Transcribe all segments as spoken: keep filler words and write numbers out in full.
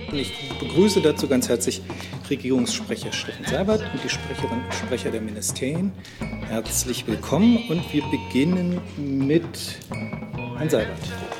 Und ich begrüße dazu ganz herzlich Regierungssprecher Steffen Seibert und die Sprecherinnen und Sprecher der Ministerien. Herzlich willkommen und wir beginnen mit Herrn Seibert.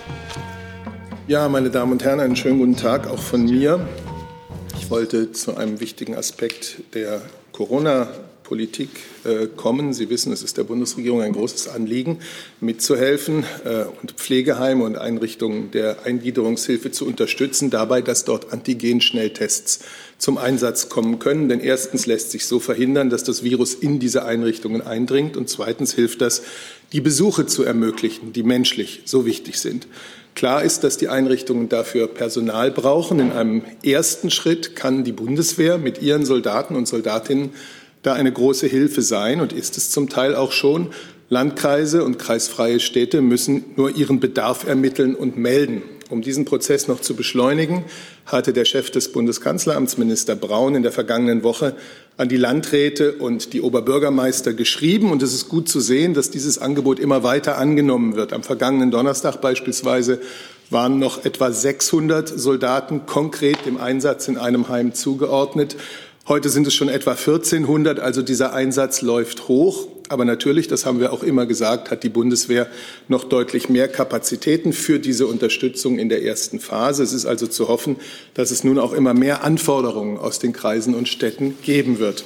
Ja, meine Damen und Herren, einen schönen guten Tag auch von mir. Ich wollte zu einem wichtigen Aspekt der Corona-Politik äh, kommen. Sie wissen, es ist der Bundesregierung ein großes Anliegen, mitzuhelfen äh, und Pflegeheime und Einrichtungen der Eingliederungshilfe zu unterstützen, dabei, dass dort Antigen-Schnelltests zum Einsatz kommen können. Denn erstens lässt sich so verhindern, dass das Virus in diese Einrichtungen eindringt, und zweitens hilft das, die Besuche zu ermöglichen, die menschlich so wichtig sind. Klar ist, dass die Einrichtungen dafür Personal brauchen. In einem ersten Schritt kann die Bundeswehr mit ihren Soldaten und Soldatinnen da eine große Hilfe sein und ist es zum Teil auch schon. Landkreise und kreisfreie Städte müssen nur ihren Bedarf ermitteln und melden. Um diesen Prozess noch zu beschleunigen, hatte der Chef des Bundeskanzleramts, Minister Braun, in der vergangenen Woche an die Landräte und die Oberbürgermeister geschrieben. Und es ist gut zu sehen, dass dieses Angebot immer weiter angenommen wird. Am vergangenen Donnerstag beispielsweise waren noch etwa sechshundert Soldaten konkret dem Einsatz in einem Heim zugeordnet. Heute sind es schon etwa vierzehnhundert, also dieser Einsatz läuft hoch. Aber natürlich, das haben wir auch immer gesagt, hat die Bundeswehr noch deutlich mehr Kapazitäten für diese Unterstützung in der ersten Phase. Es ist also zu hoffen, dass es nun auch immer mehr Anforderungen aus den Kreisen und Städten geben wird.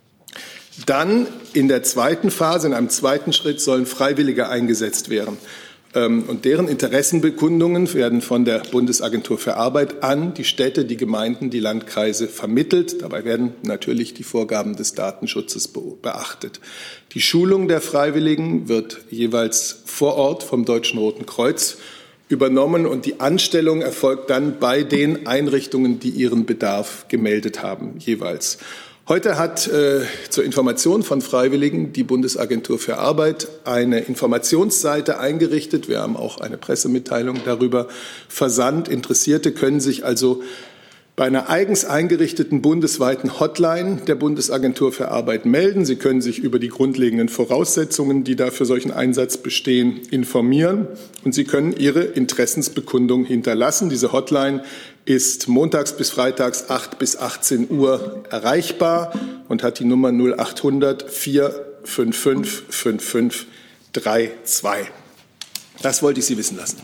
Dann in der zweiten Phase, in einem zweiten Schritt, sollen Freiwillige eingesetzt werden. Und deren Interessenbekundungen werden von der Bundesagentur für Arbeit an die Städte, die Gemeinden, die Landkreise vermittelt. Dabei werden natürlich die Vorgaben des Datenschutzes beachtet. Die Schulung der Freiwilligen wird jeweils vor Ort vom Deutschen Roten Kreuz übernommen und die Anstellung erfolgt dann bei den Einrichtungen, die ihren Bedarf gemeldet haben, jeweils. Heute hat äh, zur Information von Freiwilligen die Bundesagentur für Arbeit eine Informationsseite eingerichtet. Wir haben auch eine Pressemitteilung darüber versandt. Interessierte können sich also bei einer eigens eingerichteten bundesweiten Hotline der Bundesagentur für Arbeit melden. Sie können sich über die grundlegenden Voraussetzungen, die da für solchen Einsatz bestehen, informieren. Und Sie können Ihre Interessensbekundung hinterlassen. Diese Hotline ist montags bis freitags acht bis achtzehn Uhr erreichbar und hat die Nummer null achthundert vier fünf fünf fünf fünf drei zwei. Das wollte ich Sie wissen lassen.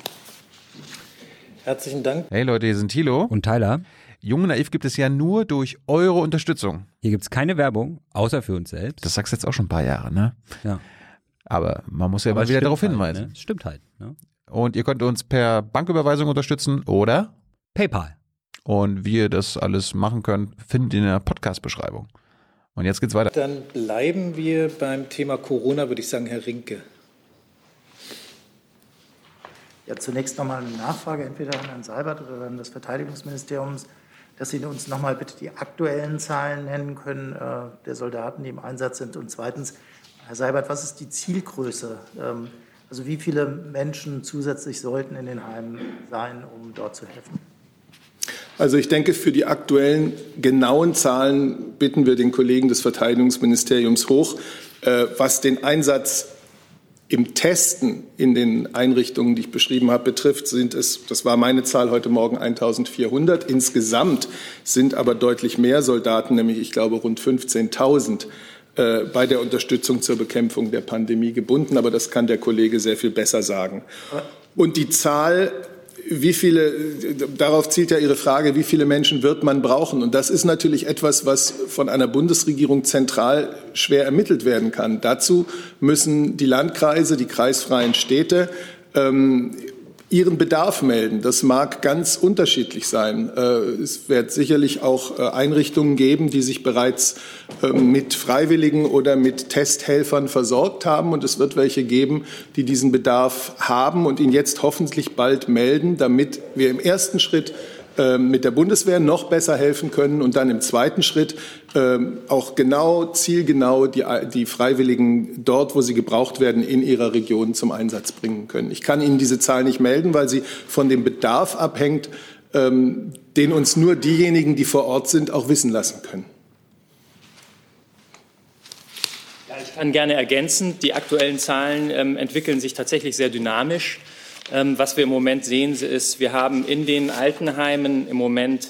Herzlichen Dank. Hey Leute, hier sind Thilo und Tyler. Jung und Naiv gibt es ja nur durch eure Unterstützung. Hier gibt es keine Werbung, außer für uns selbst. Das sagst du jetzt auch schon ein paar Jahre, ne? Ja. Aber man muss ja Aber mal wieder darauf halt, hinweisen. Ne? Stimmt halt. Ne? Und ihr könnt uns per Banküberweisung unterstützen oder PayPal. Und wie ihr das alles machen könnt, findet ihr in der Podcast-Beschreibung. Und jetzt geht's weiter. Dann bleiben wir beim Thema Corona, würde ich sagen, Herr Rinke. Ja, zunächst nochmal eine Nachfrage, entweder an Herrn Seibert oder an das Verteidigungsministerium, dass Sie uns nochmal bitte die aktuellen Zahlen nennen können äh, der Soldaten, die im Einsatz sind. Und zweitens, Herr Seibert, was ist die Zielgröße? Ähm, also wie viele Menschen zusätzlich sollten in den Heimen sein, um dort zu helfen? Also ich denke, für die aktuellen genauen Zahlen bitten wir den Kollegen des Verteidigungsministeriums hoch, äh, was den Einsatz im Testen in den Einrichtungen, die ich beschrieben habe, betrifft, sind es, das war meine Zahl heute Morgen, eintausendvierhundert. Insgesamt sind aber deutlich mehr Soldaten, nämlich ich glaube rund fünfzehntausend, äh, bei der Unterstützung zur Bekämpfung der Pandemie gebunden. Aber das kann der Kollege sehr viel besser sagen. Und die Zahl, wie viele, darauf zielt ja Ihre Frage, wie viele Menschen wird man brauchen? Und das ist natürlich etwas, was von einer Bundesregierung zentral schwer ermittelt werden kann. Dazu müssen die Landkreise, die kreisfreien Städte ähm, ihren Bedarf melden. Das mag ganz unterschiedlich sein. Äh, es wird sicherlich auch äh, Einrichtungen geben, die sich bereits äh, mit Freiwilligen oder mit Testhelfern versorgt haben. Und es wird welche geben, die diesen Bedarf haben und ihn jetzt hoffentlich bald melden, damit wir im ersten Schritt äh, mit der Bundeswehr noch besser helfen können und dann im zweiten Schritt äh, auch genau, zielgenau die, die Freiwilligen dort, wo sie gebraucht werden, in ihrer Region zum Einsatz bringen können. Ich kann Ihnen diese Zahl nicht melden, weil sie von dem Bedarf abhängt, ähm, den uns nur diejenigen, die vor Ort sind, auch wissen lassen können. Ja, ich kann gerne ergänzen. Die aktuellen Zahlen ähm, entwickeln sich tatsächlich sehr dynamisch. Ähm, was wir im Moment sehen, ist, wir haben in den Altenheimen im Moment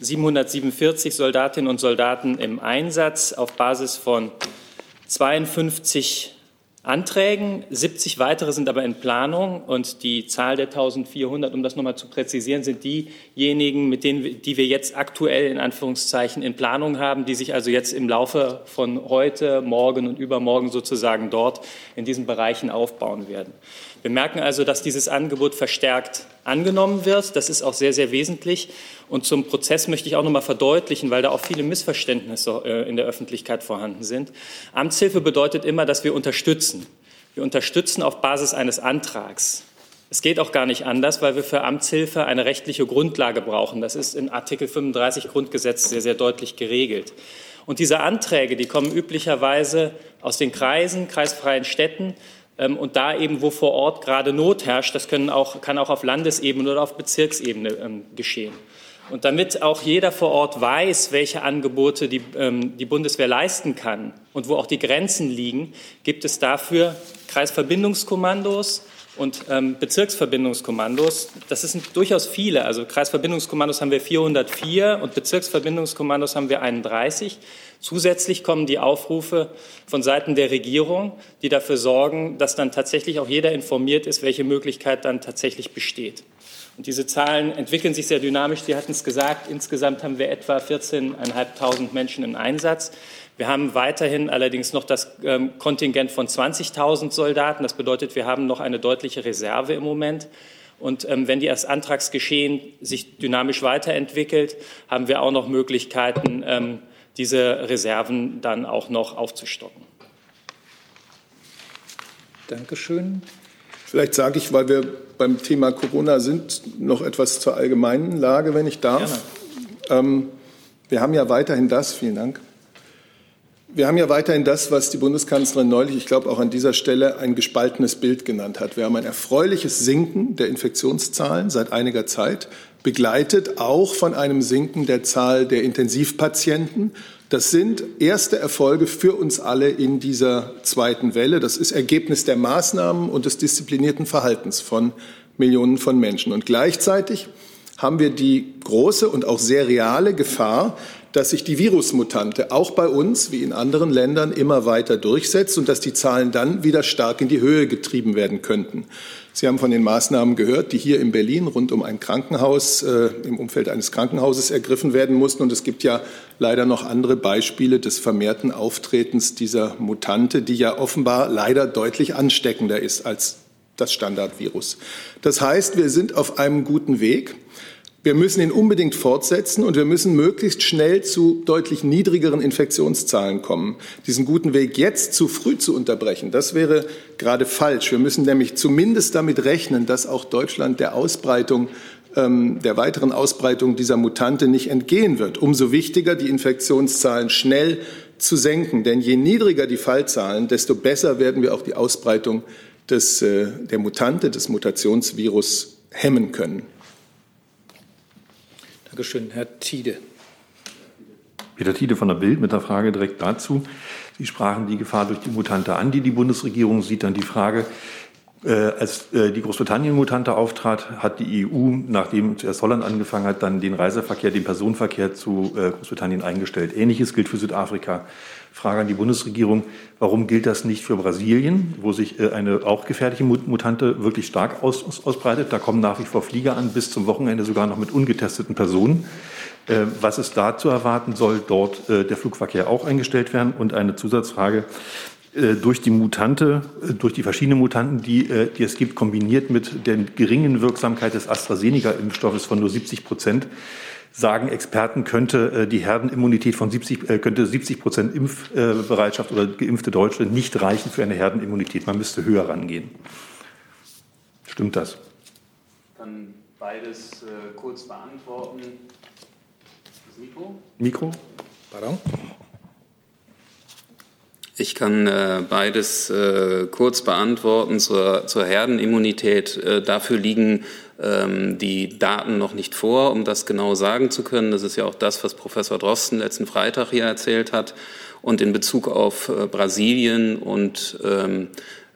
siebenhundertsiebenundvierzig Soldatinnen und Soldaten im Einsatz auf Basis von zweiundfünfzig Anträgen. siebzig weitere sind aber in Planung, und die Zahl der eintausendvierhundert, um das nochmal zu präzisieren, sind diejenigen, mit denen, die wir jetzt aktuell in Anführungszeichen in Planung haben, die sich also jetzt im Laufe von heute, morgen und übermorgen sozusagen dort in diesen Bereichen aufbauen werden. Wir merken also, dass dieses Angebot verstärkt angenommen wird. Das ist auch sehr, sehr wesentlich. Und zum Prozess möchte ich auch noch mal verdeutlichen, weil da auch viele Missverständnisse in der Öffentlichkeit vorhanden sind. Amtshilfe bedeutet immer, dass wir unterstützen. Wir unterstützen auf Basis eines Antrags. Es geht auch gar nicht anders, weil wir für Amtshilfe eine rechtliche Grundlage brauchen. Das ist in Artikel fünfunddreißig Grundgesetz sehr, sehr deutlich geregelt. Und diese Anträge, die kommen üblicherweise aus den Kreisen, kreisfreien Städten. Und da eben, wo vor Ort gerade Not herrscht, das können auch, kann auch auf Landesebene oder auf Bezirksebene ähm, geschehen. Und damit auch jeder vor Ort weiß, welche Angebote die, ähm, die Bundeswehr leisten kann und wo auch die Grenzen liegen, gibt es dafür Kreisverbindungskommandos und ähm, Bezirksverbindungskommandos. Das sind durchaus viele. Also Kreisverbindungskommandos haben wir vierhundertvier und Bezirksverbindungskommandos haben wir einunddreißig. Zusätzlich kommen die Aufrufe von Seiten der Regierung, die dafür sorgen, dass dann tatsächlich auch jeder informiert ist, welche Möglichkeit dann tatsächlich besteht. Und diese Zahlen entwickeln sich sehr dynamisch. Sie hatten es gesagt, insgesamt haben wir etwa vierzehntausendfünfhundert Menschen im Einsatz. Wir haben weiterhin allerdings noch das ähm, Kontingent von zwanzigtausend Soldaten. Das bedeutet, wir haben noch eine deutliche Reserve im Moment. Und ähm, wenn die das Antragsgeschehen sich dynamisch weiterentwickelt, haben wir auch noch Möglichkeiten, ähm, diese Reserven dann auch noch aufzustocken. Dankeschön. Vielleicht sage ich, weil wir beim Thema Corona sind, noch etwas zur allgemeinen Lage, wenn ich darf. Ähm, wir haben ja weiterhin das, vielen Dank, wir haben ja weiterhin das, was die Bundeskanzlerin neulich, ich glaube auch an dieser Stelle, ein gespaltenes Bild genannt hat. Wir haben ein erfreuliches Sinken der Infektionszahlen seit einiger Zeit, begleitet auch von einem Sinken der Zahl der Intensivpatienten. Das sind erste Erfolge für uns alle in dieser zweiten Welle. Das ist Ergebnis der Maßnahmen und des disziplinierten Verhaltens von Millionen von Menschen. Und gleichzeitig haben wir die große und auch sehr reale Gefahr, dass sich die Virusmutante auch bei uns wie in anderen Ländern immer weiter durchsetzt und dass die Zahlen dann wieder stark in die Höhe getrieben werden könnten. Sie haben von den Maßnahmen gehört, die hier in Berlin rund um ein Krankenhaus, äh, im Umfeld eines Krankenhauses ergriffen werden mussten. Und es gibt ja leider noch andere Beispiele des vermehrten Auftretens dieser Mutante, die ja offenbar leider deutlich ansteckender ist als das Standardvirus. Das heißt, wir sind auf einem guten Weg. Wir müssen ihn unbedingt fortsetzen und wir müssen möglichst schnell zu deutlich niedrigeren Infektionszahlen kommen. Diesen guten Weg jetzt zu früh zu unterbrechen, das wäre gerade falsch. Wir müssen nämlich zumindest damit rechnen, dass auch Deutschland der Ausbreitung, ähm, der weiteren Ausbreitung dieser Mutante nicht entgehen wird. Umso wichtiger, die Infektionszahlen schnell zu senken. Denn je niedriger die Fallzahlen, desto besser werden wir auch die Ausbreitung des, äh, der Mutante, des Mutationsvirus hemmen können. Dankeschön. Herr Tiede. Peter Tiede von der Bild mit der Frage direkt dazu. Sie sprachen die Gefahr durch die Mutante an, die die Bundesregierung sieht. Dann die Frage, äh, als äh, die Großbritannien-Mutante auftrat, hat die E U, nachdem zuerst Holland angefangen hat, dann den Reiseverkehr, den Personenverkehr zu äh, Großbritannien eingestellt. Ähnliches gilt für Südafrika. Frage an die Bundesregierung, warum gilt das nicht für Brasilien, wo sich äh, eine auch gefährliche Mutante wirklich stark aus, aus, ausbreitet? Da kommen nach wie vor Flieger an, bis zum Wochenende sogar noch mit ungetesteten Personen. Äh, was es da zu erwarten, soll dort äh, der Flugverkehr auch eingestellt werden? Und eine Zusatzfrage, äh, durch die Mutante, äh, durch die verschiedenen Mutanten, die, äh, die es gibt, kombiniert mit der geringen Wirksamkeit des AstraZeneca-Impfstoffes von nur siebzig Prozent, sagen Experten, könnte äh, die Herdenimmunität von siebzig, äh, könnte siebzig Prozent Impfbereitschaft äh, oder geimpfte Deutsche nicht reichen für eine Herdenimmunität. Man müsste höher rangehen. Stimmt das? Ich kann beides äh, kurz beantworten. Das Mikro? Mikro? Pardon? Ich kann äh, beides äh, kurz beantworten zur, zur Herdenimmunität. Äh, dafür liegen ähm, die Daten noch nicht vor, um das genau sagen zu können. Das ist ja auch das, was Professor Drosten letzten Freitag hier erzählt hat. Und in Bezug auf äh, Brasilien und ähm,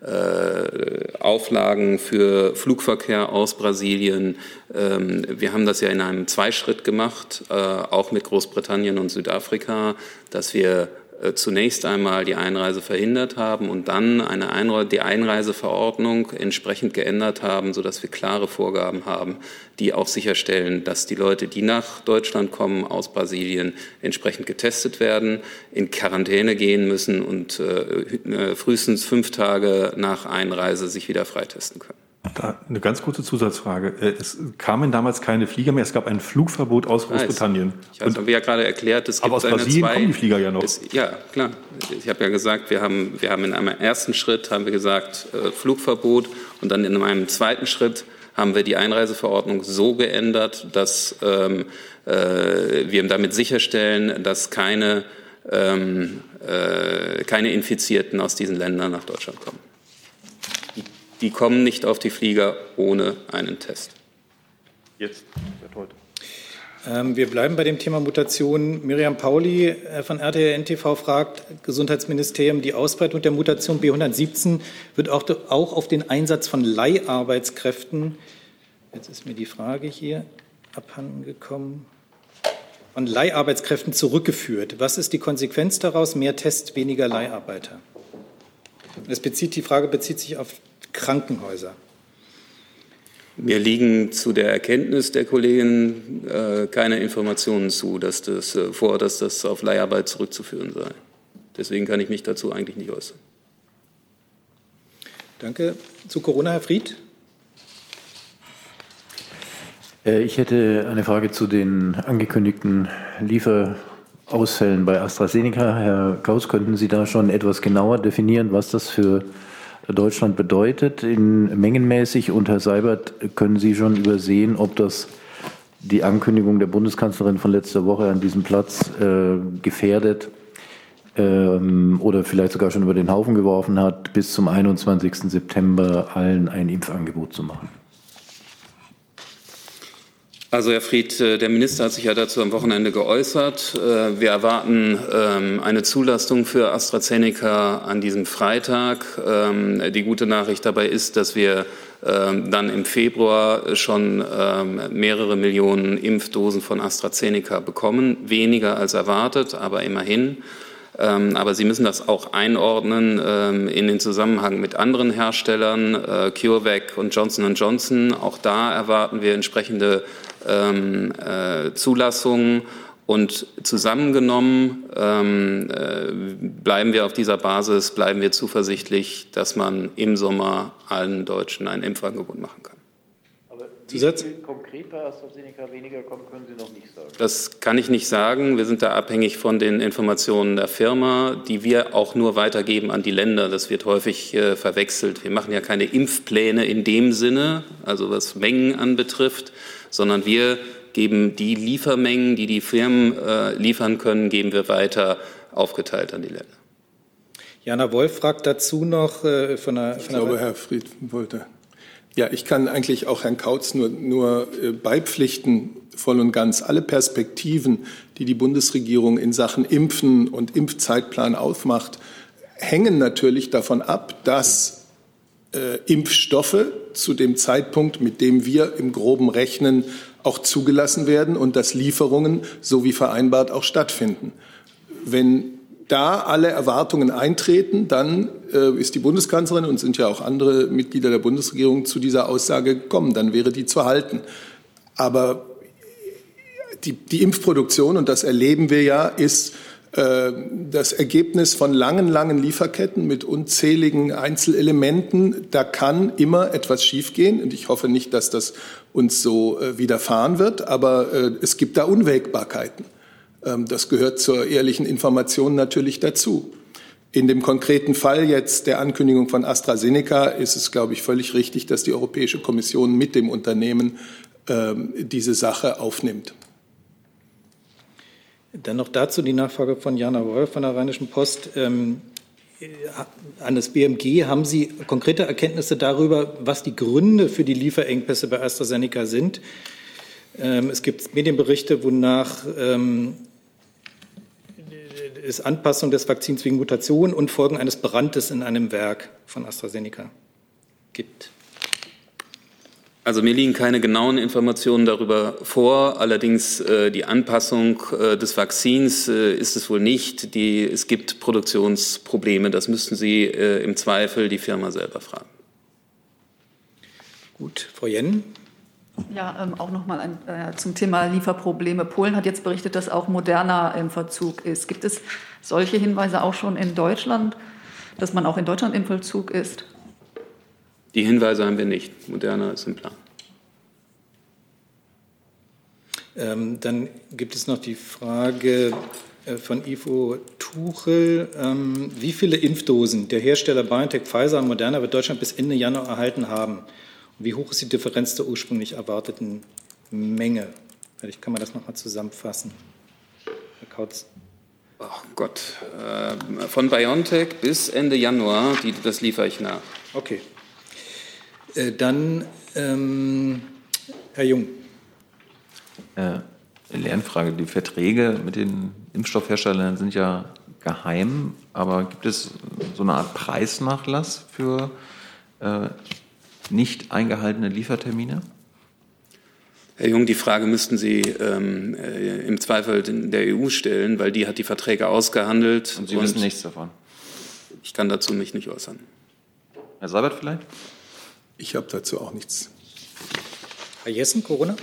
äh, Auflagen für Flugverkehr aus Brasilien. Ähm, wir haben das ja in einem Zweischritt gemacht, äh, auch mit Großbritannien und Südafrika, dass wir zunächst einmal die Einreise verhindert haben und dann eine Einre- die Einreiseverordnung entsprechend geändert haben, sodass wir klare Vorgaben haben, die auch sicherstellen, dass die Leute, die nach Deutschland kommen aus Brasilien, entsprechend getestet werden, in Quarantäne gehen müssen und äh, frühestens fünf Tage nach Einreise sich wieder freitesten können. Da eine ganz kurze Zusatzfrage. Es kamen damals keine Flieger mehr, es gab ein Flugverbot aus Großbritannien. Ich habe ja gerade erklärt, es gibt aber aus eine Brasilien zwei, kommen die Flieger ja noch. Es, ja, klar. Ich habe ja gesagt, wir haben, wir haben in einem ersten Schritt haben wir gesagt äh, Flugverbot und dann in einem zweiten Schritt haben wir die Einreiseverordnung so geändert, dass ähm, äh, wir damit sicherstellen, dass keine, ähm, äh, keine Infizierten aus diesen Ländern nach Deutschland kommen. Die kommen nicht auf die Flieger ohne einen Test. Jetzt, heute. Ähm, wir bleiben bei dem Thema Mutation. Miriam Pauli äh, von R T L N T V fragt, Gesundheitsministerium, die Ausbreitung der Mutation B hundertsiebzehn wird auch, auch auf den Einsatz von Leiharbeitskräften, jetzt ist mir die Frage hier abhanden gekommen, von Leiharbeitskräften zurückgeführt. Was ist die Konsequenz daraus? Mehr Tests, weniger Leiharbeiter. Das bezieht, die Frage bezieht sich auf Krankenhäuser. Mir liegen zu der Erkenntnis der Kollegin äh, keine Informationen zu, dass das, äh, vor, dass das auf Leiharbeit zurückzuführen sei. Deswegen kann ich mich dazu eigentlich nicht äußern. Danke. Zu Corona, Herr Fried. Ich hätte eine Frage zu den angekündigten Lieferausfällen bei AstraZeneca. Herr Kaus, könnten Sie da schon etwas genauer definieren, was das für Deutschland bedeutet, in mengenmäßig? Und Herr Seibert, können Sie schon übersehen, ob das die Ankündigung der Bundeskanzlerin von letzter Woche an diesem Platz äh, gefährdet ähm, oder vielleicht sogar schon über den Haufen geworfen hat, bis zum einundzwanzigsten September allen ein Impfangebot zu machen? Also Herr Fried, der Minister hat sich ja dazu am Wochenende geäußert. Wir erwarten eine Zulassung für AstraZeneca an diesem Freitag. Die gute Nachricht dabei ist, dass wir dann im Februar schon mehrere Millionen Impfdosen von AstraZeneca bekommen. Weniger als erwartet, aber immerhin. Aber Sie müssen das auch einordnen in den Zusammenhang mit anderen Herstellern, CureVac und Johnson und Johnson. Auch da erwarten wir entsprechende ähm, äh, Zulassungen. Und zusammengenommen ähm, äh, bleiben wir auf dieser Basis, bleiben wir zuversichtlich, dass man im Sommer allen Deutschen ein Impfangebot machen kann. Aber wie viel konkret bei AstraZeneca weniger kommen, können Sie noch nicht sagen. Das kann ich nicht sagen. Wir sind da abhängig von den Informationen der Firma, die wir auch nur weitergeben an die Länder. Das wird häufig äh, verwechselt. Wir machen ja keine Impfpläne in dem Sinne, also was Mengen anbetrifft, sondern wir geben die Liefermengen, die die Firmen äh, liefern können, geben wir weiter aufgeteilt an die Länder. Jana Wolf fragt dazu noch äh, von der... Von ich glaube, Herr Fried wollte... Ja, ich kann eigentlich auch Herrn Kautz nur, nur äh, beipflichten, voll und ganz. Alle Perspektiven, die die Bundesregierung in Sachen Impfen und Impfzeitplan aufmacht, hängen natürlich davon ab, dass äh, Impfstoffe zu dem Zeitpunkt, mit dem wir im Groben rechnen, auch zugelassen werden und dass Lieferungen, so wie vereinbart, auch stattfinden. Wenn da alle Erwartungen eintreten, dann äh, ist die Bundeskanzlerin und sind ja auch andere Mitglieder der Bundesregierung zu dieser Aussage gekommen. Dann wäre die zu halten. Aber die, die Impfproduktion, und das erleben wir ja, ist äh, das Ergebnis von langen, langen Lieferketten mit unzähligen Einzelelementen. Da kann immer etwas schiefgehen. Und ich hoffe nicht, dass das uns so äh, widerfahren wird. Aber äh, es gibt da Unwägbarkeiten. Das gehört zur ehrlichen Information natürlich dazu. In dem konkreten Fall jetzt der Ankündigung von AstraZeneca ist es, glaube ich, völlig richtig, dass die Europäische Kommission mit dem Unternehmen ähm, diese Sache aufnimmt. Dann noch dazu die Nachfrage von Jana Wolf von der Rheinischen Post. Ähm, an das B M G, haben Sie konkrete Erkenntnisse darüber, was die Gründe für die Lieferengpässe bei AstraZeneca sind? Ähm, es gibt Medienberichte, wonach ähm, es Anpassung des Vakzins wegen Mutation und Folgen eines Brandes in einem Werk von AstraZeneca gibt? Also mir liegen keine genauen Informationen darüber vor. Allerdings äh, die Anpassung äh, des Vakzins äh, ist es wohl nicht. Die, es gibt Produktionsprobleme. Das müssten Sie äh, im Zweifel die Firma selber fragen. Gut, Frau Jenn. Ja, ähm, auch noch mal äh, zum Thema Lieferprobleme. Polen hat jetzt berichtet, dass auch Moderna im Verzug ist. Gibt es solche Hinweise auch schon in Deutschland, dass man auch in Deutschland im Vollzug ist? Die Hinweise haben wir nicht. Moderna ist im Plan. Ähm, dann gibt es noch die Frage äh, von Ivo Tuchel. Ähm, wie viele Impfdosen der Hersteller BioNTech, Pfizer und Moderna wird Deutschland bis Ende Januar erhalten haben? Und wie hoch ist die Differenz der ursprünglich erwarteten Menge? Vielleicht kann man das noch mal zusammenfassen. Herr Kautz. Oh Gott. Äh, von BioNTech bis Ende Januar, die, das liefere ich nach. Okay. Äh, dann ähm, Herr Jung. Äh, Lernfrage. Die Verträge mit den Impfstoffherstellern sind ja geheim, aber gibt es so eine Art Preisnachlass für äh, nicht eingehaltene Liefertermine? Herr Jung, die Frage müssten Sie ähm, äh, im Zweifel der E U stellen, weil die hat die Verträge ausgehandelt. Und Sie und wissen nichts davon? Ich kann dazu mich nicht äußern. Herr Seibert vielleicht? Ich habe dazu auch nichts. Herr Jessen, Corona?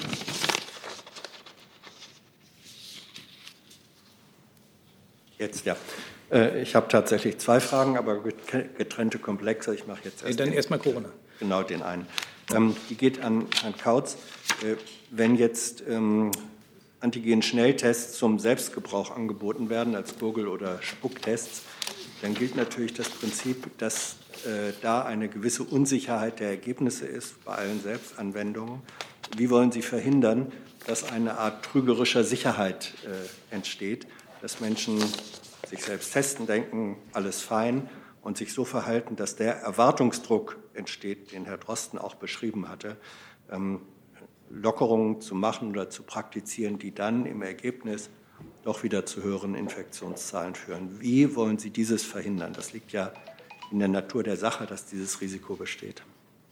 Jetzt, ja. Ich habe tatsächlich zwei Fragen, aber getrennte Komplexe. Ich mache jetzt erst Dann den, erstmal Corona. Genau, den einen. Ähm, die geht an Herrn Kautz. Äh, wenn jetzt ähm, Antigen-Schnelltests zum Selbstgebrauch angeboten werden, als Gurgel- oder Spucktests, dann gilt natürlich das Prinzip, dass äh, da eine gewisse Unsicherheit der Ergebnisse ist bei allen Selbstanwendungen. Wie wollen Sie verhindern, dass eine Art trügerischer Sicherheit äh, entsteht, dass Menschen sich selbst testen, denken, alles fein und sich so verhalten, dass der Erwartungsdruck entsteht, den Herr Drosten auch beschrieben hatte, ähm, Lockerungen zu machen oder zu praktizieren, die dann im Ergebnis doch wieder zu höheren Infektionszahlen führen. Wie wollen Sie dieses verhindern? Das liegt ja in der Natur der Sache, dass dieses Risiko besteht.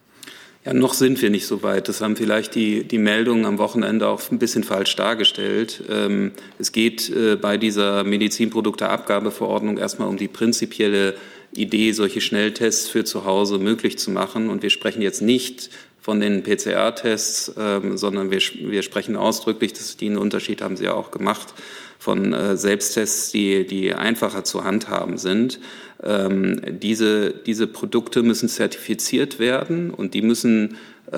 Ja, noch sind wir nicht so weit. Das haben vielleicht die, die Meldungen am Wochenende auch ein bisschen falsch dargestellt. Ähm, es geht äh, bei dieser Medizinprodukteabgabeverordnung erstmal um die prinzipielle Idee, solche Schnelltests für zu Hause möglich zu machen. Und wir sprechen jetzt nicht von den P C R-Tests, ähm, sondern wir, wir sprechen ausdrücklich, dass die einen Unterschied haben Sie ja auch gemacht, von äh, Selbsttests, die, die einfacher zu handhaben sind. Ähm, diese, diese Produkte müssen zertifiziert werden und die müssen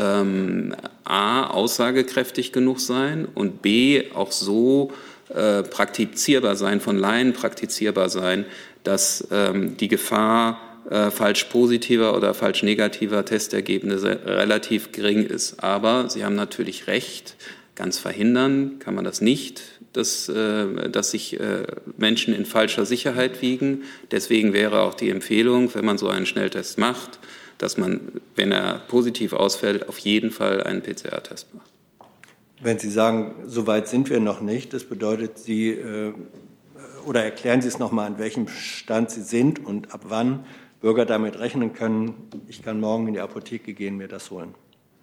ähm, a. aussagekräftig genug sein und b. auch so äh, praktizierbar sein, von Laien praktizierbar sein, dass ähm, die Gefahr äh, falsch positiver oder falsch negativer Testergebnisse relativ gering ist. Aber Sie haben natürlich recht, ganz verhindern kann man das nicht, dass, äh, dass sich äh, Menschen in falscher Sicherheit wiegen. Deswegen wäre auch die Empfehlung, wenn man so einen Schnelltest macht, dass man, wenn er positiv ausfällt, auf jeden Fall einen P C R-Test macht. Wenn Sie sagen, so weit sind wir noch nicht, das bedeutet, Sie äh, oder erklären Sie es noch mal, an welchem Stand Sie sind und ab wann Bürger damit rechnen können, ich kann morgen in die Apotheke gehen, mir das holen.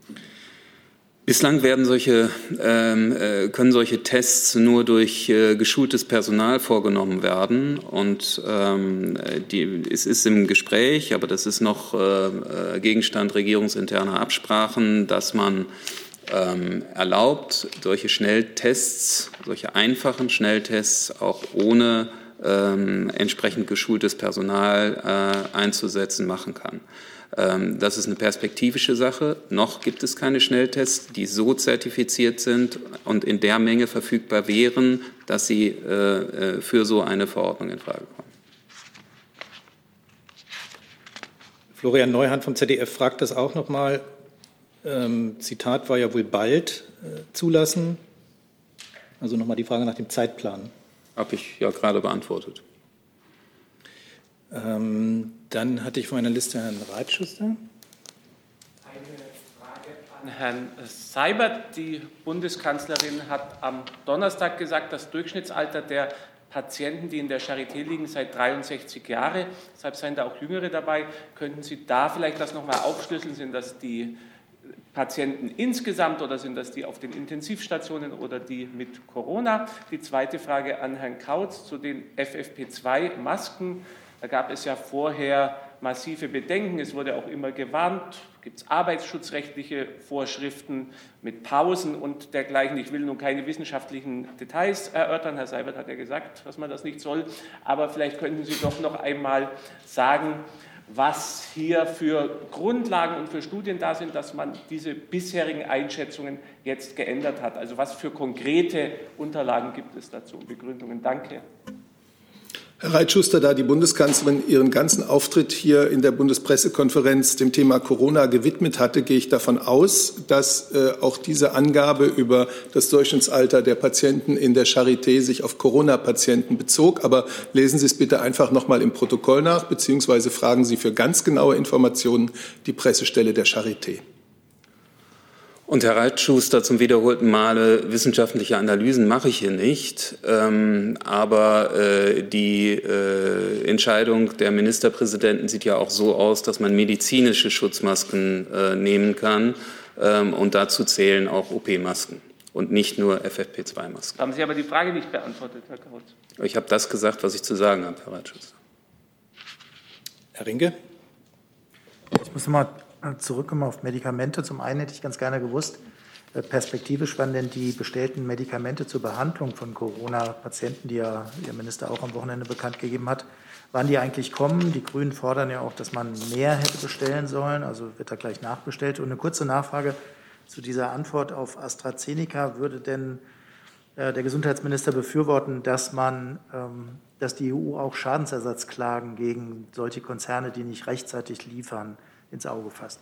Bislang werden solche, ähm, äh, können solche Tests nur durch äh, geschultes Personal vorgenommen werden. Und ähm, die, es ist im Gespräch, aber das ist noch äh, Gegenstand regierungsinterner Absprachen, dass man ähm, erlaubt, solche Schnelltests, solche einfachen Schnelltests auch ohne ähm, entsprechend geschultes Personal äh, einzusetzen, machen kann. Das ist eine perspektivische Sache. Noch gibt es keine Schnelltests, die so zertifiziert sind und in der Menge verfügbar wären, dass sie äh, für so eine Verordnung in Frage kommen. Florian Neuhan vom Z D F fragt das auch noch mal. Ähm, Zitat war ja wohl bald äh, zulassen. Also noch mal die Frage nach dem Zeitplan. Habe ich ja gerade beantwortet. Ähm, dann hatte ich von meiner Liste Herrn Reitschuster. Eine Frage an Herrn Seibert. Die Bundeskanzlerin hat am Donnerstag gesagt, das Durchschnittsalter der Patienten, die in der Charité liegen, seit dreiundsechzig Jahren. Deshalb seien da auch Jüngere dabei. Könnten Sie da vielleicht das nochmal aufschlüsseln? Sind das die Patienten insgesamt oder sind das die auf den Intensivstationen oder die mit Corona? Die zweite Frage an Herrn Kautz zu den F F P zwei Masken. Da gab es ja vorher massive Bedenken. Es wurde auch immer gewarnt. Gibt es arbeitsschutzrechtliche Vorschriften mit Pausen und dergleichen. Ich will nun keine wissenschaftlichen Details erörtern. Herr Seibert hat ja gesagt, dass man das nicht soll. Aber vielleicht könnten Sie doch noch einmal sagen, was hier für Grundlagen und für Studien da sind, dass man diese bisherigen Einschätzungen jetzt geändert hat. Also was für konkrete Unterlagen gibt es dazu und Begründungen? Danke. Herr Reitschuster, da die Bundeskanzlerin ihren ganzen Auftritt hier in der Bundespressekonferenz dem Thema Corona gewidmet hatte, gehe ich davon aus, dass äh, auch diese Angabe über das Durchschnittsalter der Patienten in der Charité sich auf Corona-Patienten bezog. Aber lesen Sie es bitte einfach noch mal im Protokoll nach, beziehungsweise fragen Sie für ganz genaue Informationen die Pressestelle der Charité. Und Herr Reitschuster, zum wiederholten Male, wissenschaftliche Analysen mache ich hier nicht. Ähm, aber äh, die äh, Entscheidung der Ministerpräsidenten sieht ja auch so aus, dass man medizinische Schutzmasken äh, nehmen kann. Ähm, und dazu zählen auch O P-Masken und nicht nur F F P zwei Masken. Haben Sie aber die Frage nicht beantwortet, Herr Kautz. Ich habe das gesagt, was ich zu sagen habe, Herr Reitschuster. Herr Rinke? Ich muss mal zurückkommen auf Medikamente. Zum einen hätte ich ganz gerne gewusst, perspektivisch, wann denn die bestellten Medikamente zur Behandlung von Corona-Patienten, die ja Ihr Minister auch am Wochenende bekannt gegeben hat, wann die eigentlich kommen. Die Grünen fordern ja auch, dass man mehr hätte bestellen sollen, also wird da gleich nachbestellt. Und eine kurze Nachfrage zu dieser Antwort auf AstraZeneca. Würde denn äh, der Gesundheitsminister befürworten, dass man, ähm, dass die E U auch Schadensersatzklagen gegen solche Konzerne, die nicht rechtzeitig liefern, ins Auge fasst?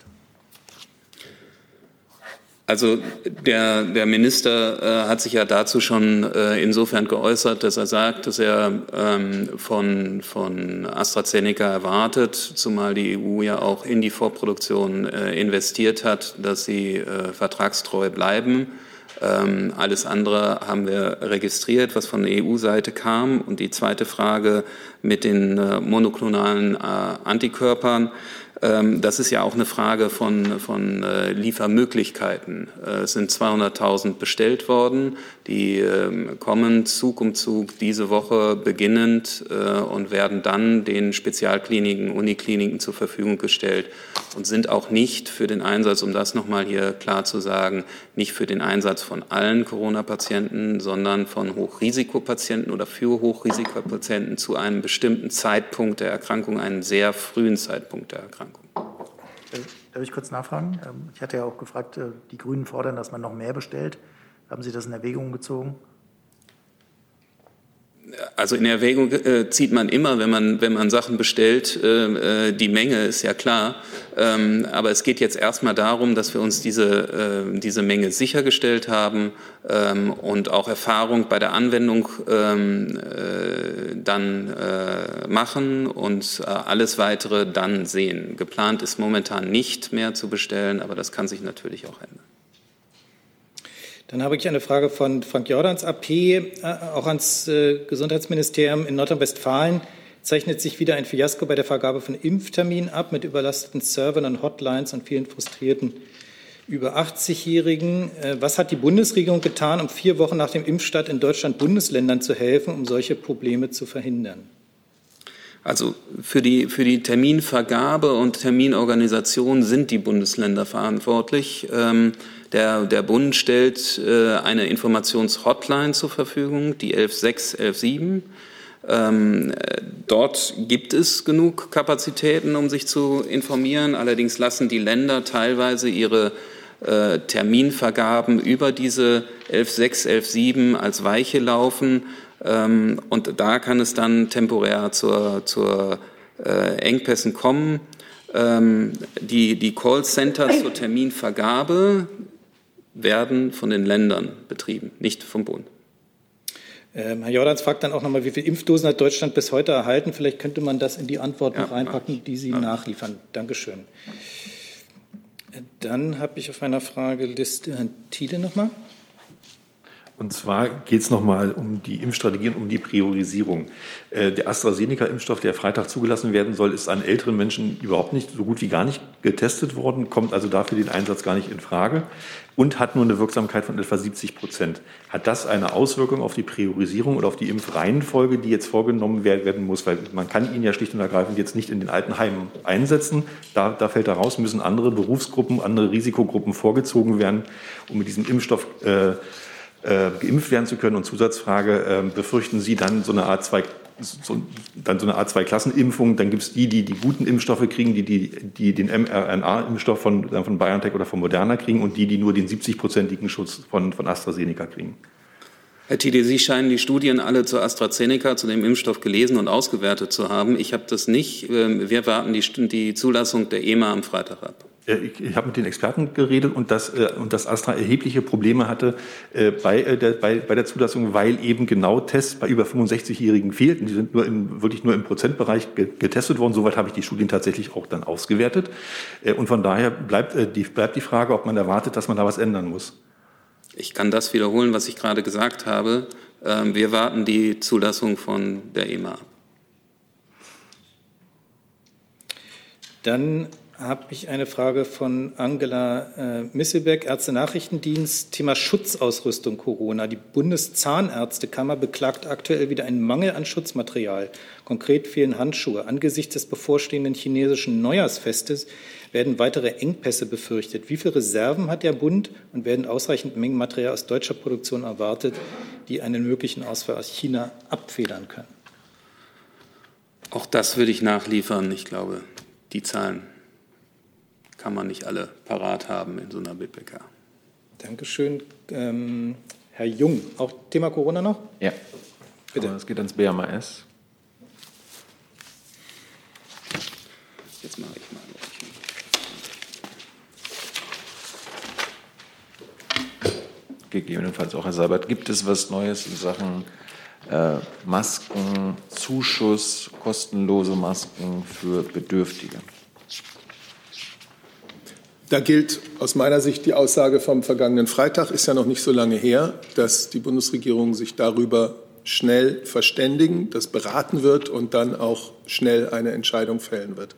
Also der, der Minister äh, hat sich ja dazu schon äh, insofern geäußert, dass er sagt, dass er ähm, von, von AstraZeneca erwartet, zumal die E U ja auch in die Vorproduktion äh, investiert hat, dass sie äh, vertragstreu bleiben. Ähm, alles andere haben wir registriert, was von der E U-Seite kam. Und die zweite Frage mit den äh, monoklonalen äh, Antikörpern. Das ist ja auch eine Frage von, von äh, Liefermöglichkeiten. Äh, es sind zweihunderttausend bestellt worden. Die äh, kommen Zug um Zug diese Woche beginnend äh, und werden dann den Spezialkliniken, Unikliniken zur Verfügung gestellt und sind auch nicht für den Einsatz, um das nochmal hier klar zu sagen, nicht für den Einsatz von allen Corona-Patienten, sondern von Hochrisikopatienten oder für Hochrisikopatienten zu einem bestimmten Zeitpunkt der Erkrankung, einen sehr frühen Zeitpunkt der Erkrankung. Darf ich kurz nachfragen? Ich hatte ja auch gefragt, die Grünen fordern, dass man noch mehr bestellt. Haben Sie das in Erwägung gezogen? Also in Erwägung äh, zieht man immer, wenn man, wenn man Sachen bestellt, äh, die Menge ist ja klar. Ähm, aber es geht jetzt erstmal darum, dass wir uns diese, äh, diese Menge sichergestellt haben ähm, und auch Erfahrung bei der Anwendung ähm, äh, dann äh, machen und äh, alles Weitere dann sehen. Geplant ist momentan nicht mehr zu bestellen, aber das kann sich natürlich auch ändern. Dann habe ich eine Frage von Frank Jordans, A P, äh, auch ans äh, Gesundheitsministerium. In Nordrhein-Westfalen zeichnet sich wieder ein Fiasko bei der Vergabe von Impfterminen ab, mit überlasteten Servern und Hotlines und vielen frustrierten über achtzig-Jährigen. Äh, was hat die Bundesregierung getan, um vier Wochen nach dem Impfstart in Deutschland Bundesländern zu helfen, um solche Probleme zu verhindern? Also für die, für die Terminvergabe und Terminorganisation sind die Bundesländer verantwortlich. Ähm, der, der Bund stellt äh, eine Informationshotline zur Verfügung, die elf sechs, elf sieben. Ähm, dort gibt es genug Kapazitäten, um sich zu informieren. Allerdings lassen die Länder teilweise ihre äh, Terminvergaben über diese elf sechs, elf sieben als Weiche laufen. Ähm, und da kann es dann temporär zur, zur äh, Engpässen kommen. Ähm, die, die Callcenter zur Terminvergabe werden von den Ländern betrieben, nicht vom Bund. Ähm, Herr Jordans fragt dann auch noch mal, wie viele Impfdosen hat Deutschland bis heute erhalten? Vielleicht könnte man das in die Antwort noch ja, reinpacken, die Sie ja. nachliefern. Dankeschön. Dann habe ich auf meiner Frageliste Herrn Thiele noch mal. Und zwar geht es nochmal um die Impfstrategie und um die Priorisierung. Äh, der AstraZeneca-Impfstoff, der Freitag zugelassen werden soll, ist an älteren Menschen überhaupt nicht, so gut wie gar nicht getestet worden, kommt also dafür den Einsatz gar nicht in Frage und hat nur eine Wirksamkeit von etwa siebzig Prozent. Hat das eine Auswirkung auf die Priorisierung oder auf die Impfreihenfolge, die jetzt vorgenommen werden muss? Weil man kann ihn ja schlicht und ergreifend jetzt nicht in den Altenheimen einsetzen. Da, da fällt er raus, müssen andere Berufsgruppen, andere Risikogruppen vorgezogen werden, um mit diesem Impfstoff äh, äh, geimpft werden zu können. Und Zusatzfrage, äh, befürchten Sie dann so eine Art zwei So, dann so eine Art Zwei-Klassen-Impfung, dann gibt es die, die die guten Impfstoffe kriegen, die, die, die den mRNA-Impfstoff von, von BioNTech oder von Moderna kriegen und die, die nur den siebzig-prozentigen Schutz von, von AstraZeneca kriegen. Herr Tiede, Sie scheinen die Studien alle zu AstraZeneca, zu dem Impfstoff gelesen und ausgewertet zu haben. Ich habe das nicht. Wir warten die, die Zulassung der E M A am Freitag ab. Ich, ich habe mit den Experten geredet und dass, und dass Astra erhebliche Probleme hatte äh, bei, äh, der, bei, bei der Zulassung, weil eben genau Tests bei über fünfundsechzigjährigen fehlten. Die sind nur im, wirklich nur im Prozentbereich getestet worden. Soweit habe ich die Studien tatsächlich auch dann ausgewertet. Äh, und von daher bleibt, äh, die, bleibt die Frage, ob man erwartet, dass man da was ändern muss. Ich kann das wiederholen, was ich gerade gesagt habe. Ähm, wir warten die Zulassung von der E M A ab. Dann habe ich eine Frage von Angela äh, Misselbeck, Ärzte-Nachrichtendienst, Thema Schutzausrüstung Corona. Die Bundeszahnärztekammer beklagt aktuell wieder einen Mangel an Schutzmaterial. Konkret fehlen Handschuhe. Angesichts des bevorstehenden chinesischen Neujahrsfestes werden weitere Engpässe befürchtet. Wie viele Reserven hat der Bund und werden ausreichend Mengen Material aus deutscher Produktion erwartet, die einen möglichen Ausfall aus China abfedern können? Auch das würde ich nachliefern. Ich glaube, die Zahlen kann man nicht alle parat haben in so einer B P K. Dankeschön. Ähm, Herr Jung, auch Thema Corona noch? Ja. Bitte. Es geht ans B M A S. Jetzt mache ich mal. Gegebenenfalls auch, Herr Seibert, gibt es was Neues in Sachen äh, Masken, Zuschuss, kostenlose Masken für Bedürftige? Da gilt aus meiner Sicht die Aussage vom vergangenen Freitag, ist ja noch nicht so lange her, dass die Bundesregierung sich darüber schnell verständigen, das beraten wird und dann auch schnell eine Entscheidung fällen wird.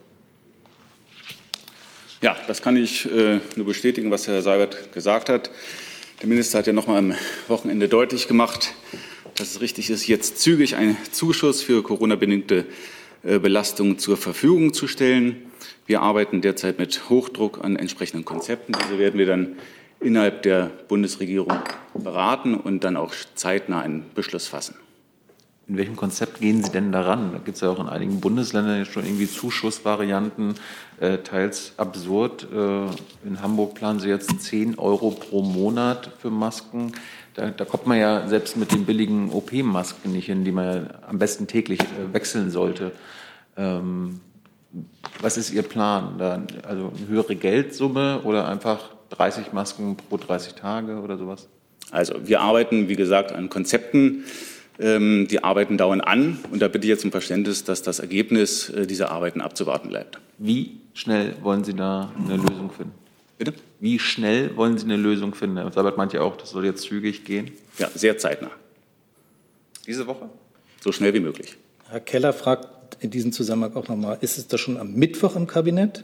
Ja, das kann ich äh, nur bestätigen, was Herr Seibert gesagt hat. Der Minister hat ja noch mal am Wochenende deutlich gemacht, dass es richtig ist, jetzt zügig einen Zuschuss für Corona-bedingte äh, Belastungen zur Verfügung zu stellen. Wir arbeiten derzeit mit Hochdruck an entsprechenden Konzepten. Diese werden wir dann innerhalb der Bundesregierung beraten und dann auch zeitnah einen Beschluss fassen. In welchem Konzept gehen Sie denn daran? Da gibt es ja auch in einigen Bundesländern schon irgendwie Zuschussvarianten, äh, teils absurd. Äh, in Hamburg planen Sie jetzt zehn Euro pro Monat für Masken. Da, da kommt man ja selbst mit den billigen O P-Masken nicht hin, die man ja am besten täglich äh, wechseln sollte. Ähm, was ist Ihr Plan? Da, also eine höhere Geldsumme oder einfach dreißig Masken pro dreißig Tage oder sowas? Also wir arbeiten, wie gesagt, an Konzepten. Ähm, die Arbeiten dauern an und da bitte ich jetzt um Verständnis, dass das Ergebnis äh, dieser Arbeiten abzuwarten bleibt. Wie schnell wollen Sie da eine Lösung finden? Bitte? Wie schnell wollen Sie eine Lösung finden? Herr Seibert meint ja auch, das soll jetzt zügig gehen. Ja, sehr zeitnah. Diese Woche? So schnell wie möglich. Herr Keller fragt in diesem Zusammenhang auch nochmal, ist es das schon am Mittwoch im Kabinett?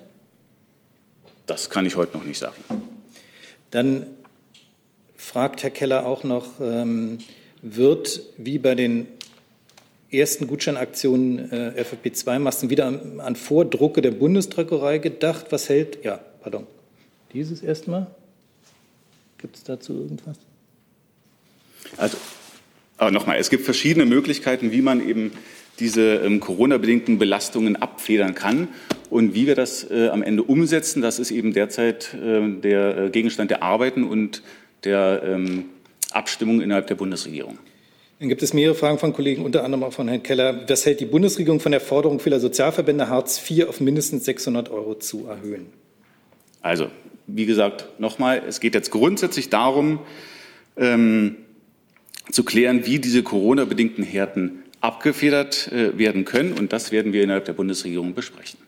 Das kann ich heute noch nicht sagen. Dann fragt Herr Keller auch noch, ähm, wird wie bei den ersten Gutscheinaktionen äh, F F P zwei Masken wieder an, an Vordrucke der Bundesdruckerei gedacht? Was hält, ja, pardon, dieses erstmal? Gibt es dazu irgendwas? Also, aber nochmal, es gibt verschiedene Möglichkeiten, wie man eben diese ähm, Corona-bedingten Belastungen abfedern kann. Und wie wir das äh, am Ende umsetzen, das ist eben derzeit äh, der äh, Gegenstand der Arbeiten und der ähm, Abstimmung innerhalb der Bundesregierung. Dann gibt es mehrere Fragen von Kollegen, unter anderem auch von Herrn Keller. Was hält die Bundesregierung von der Forderung vieler Sozialverbände, Hartz vier auf mindestens sechshundert Euro zu erhöhen? Also, wie gesagt, nochmal, es geht jetzt grundsätzlich darum, ähm, zu klären, wie diese Corona-bedingten Härten abgefedert äh, werden können. Und das werden wir innerhalb der Bundesregierung besprechen.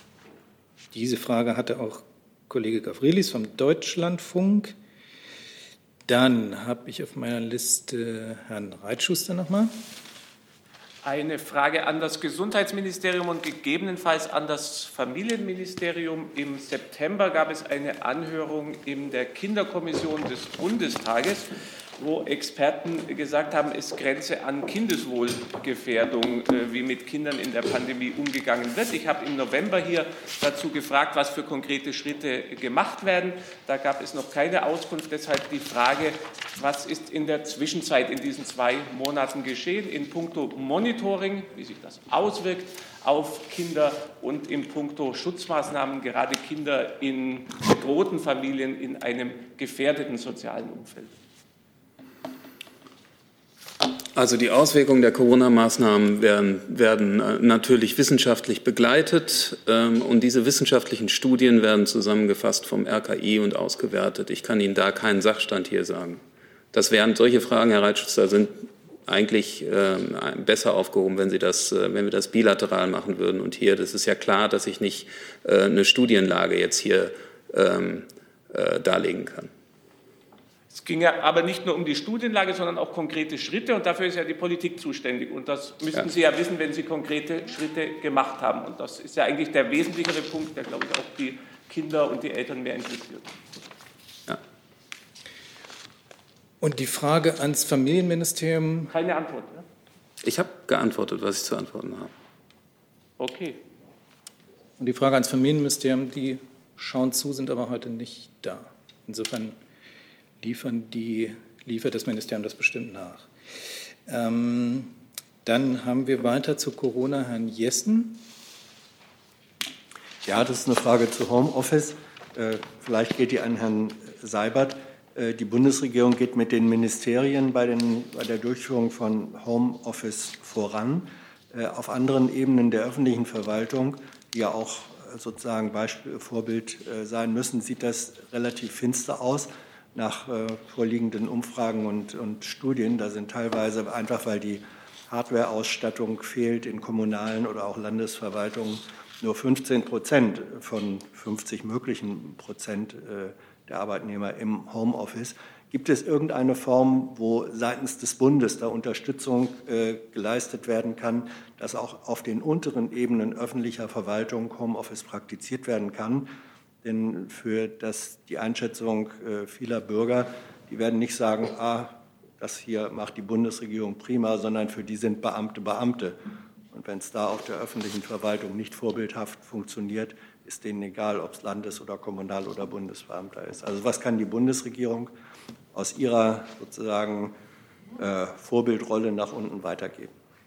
Diese Frage hatte auch Kollege Gavrilis vom Deutschlandfunk. Dann habe ich auf meiner Liste Herrn Reitschuster nochmal. Eine Frage an das Gesundheitsministerium und gegebenenfalls an das Familienministerium. Im September gab es eine Anhörung in der Kinderkommission des Bundestages, wo Experten gesagt haben, es grenze an Kindeswohlgefährdung, wie mit Kindern in der Pandemie umgegangen wird. Ich habe im November hier dazu gefragt, was für konkrete Schritte gemacht werden. Da gab es noch keine Auskunft. Deshalb die Frage, was ist in der Zwischenzeit in diesen zwei Monaten geschehen in puncto Monitoring, wie sich das auswirkt auf Kinder und in puncto Schutzmaßnahmen, gerade Kinder in bedrohten Familien in einem gefährdeten sozialen Umfeld. Also die Auswirkungen der Corona-Maßnahmen werden, werden natürlich wissenschaftlich begleitet ähm, und diese wissenschaftlichen Studien werden zusammengefasst vom R K I und ausgewertet. Ich kann Ihnen da keinen Sachstand hier sagen. Das wären solche Fragen, Herr Reitschuster, sind eigentlich äh, besser aufgehoben, wenn Sie das, äh, wenn wir das bilateral machen würden. Und hier, das ist ja klar, dass ich nicht äh, eine Studienlage jetzt hier ähm, äh, darlegen kann. Es ging ja aber nicht nur um die Studienlage, sondern auch konkrete Schritte. Und dafür ist ja die Politik zuständig. Und das müssten ja. Sie ja wissen, wenn Sie konkrete Schritte gemacht haben. Und das ist ja eigentlich der wesentlichere Punkt, der, glaube ich, auch die Kinder und die Eltern mehr interessiert. Ja. Und die Frage ans Familienministerium? Keine Antwort, ne? Ich habe geantwortet, was ich zu antworten habe. Okay. Und die Frage ans Familienministerium, die schauen zu, sind aber heute nicht da. Insofern liefern die, liefert das Ministerium das bestimmt nach. Ähm, dann haben wir weiter zu Corona Herrn Jessen. Ja, das ist eine Frage zu Homeoffice. Äh, vielleicht geht die an Herrn Seibert. Äh, die Bundesregierung geht mit den Ministerien bei, den, bei der Durchführung von Homeoffice voran. Äh, auf anderen Ebenen der öffentlichen Verwaltung, die ja auch sozusagen Beispiel, Vorbild äh, sein müssen, sieht das relativ finster aus. Nach äh, vorliegenden Umfragen und, und Studien. Da sind teilweise einfach, weil die Hardware-Ausstattung fehlt in kommunalen oder auch Landesverwaltungen, nur fünfzehn Prozent von fünfzig möglichen Prozent äh, der Arbeitnehmer im Homeoffice. Gibt es irgendeine Form, wo seitens des Bundes da Unterstützung äh, geleistet werden kann, dass auch auf den unteren Ebenen öffentlicher Verwaltung Homeoffice praktiziert werden kann? Denn für das, die Einschätzung äh, vieler Bürger, die werden nicht sagen, ah, das hier macht die Bundesregierung prima, sondern für die sind Beamte Beamte. Und wenn es da auf der öffentlichen Verwaltung nicht vorbildhaft funktioniert, ist denen egal, ob es Landes- oder Kommunal- oder Bundesbeamter ist. Also was kann die Bundesregierung aus ihrer sozusagen äh, Vorbildrolle nach unten weitergeben?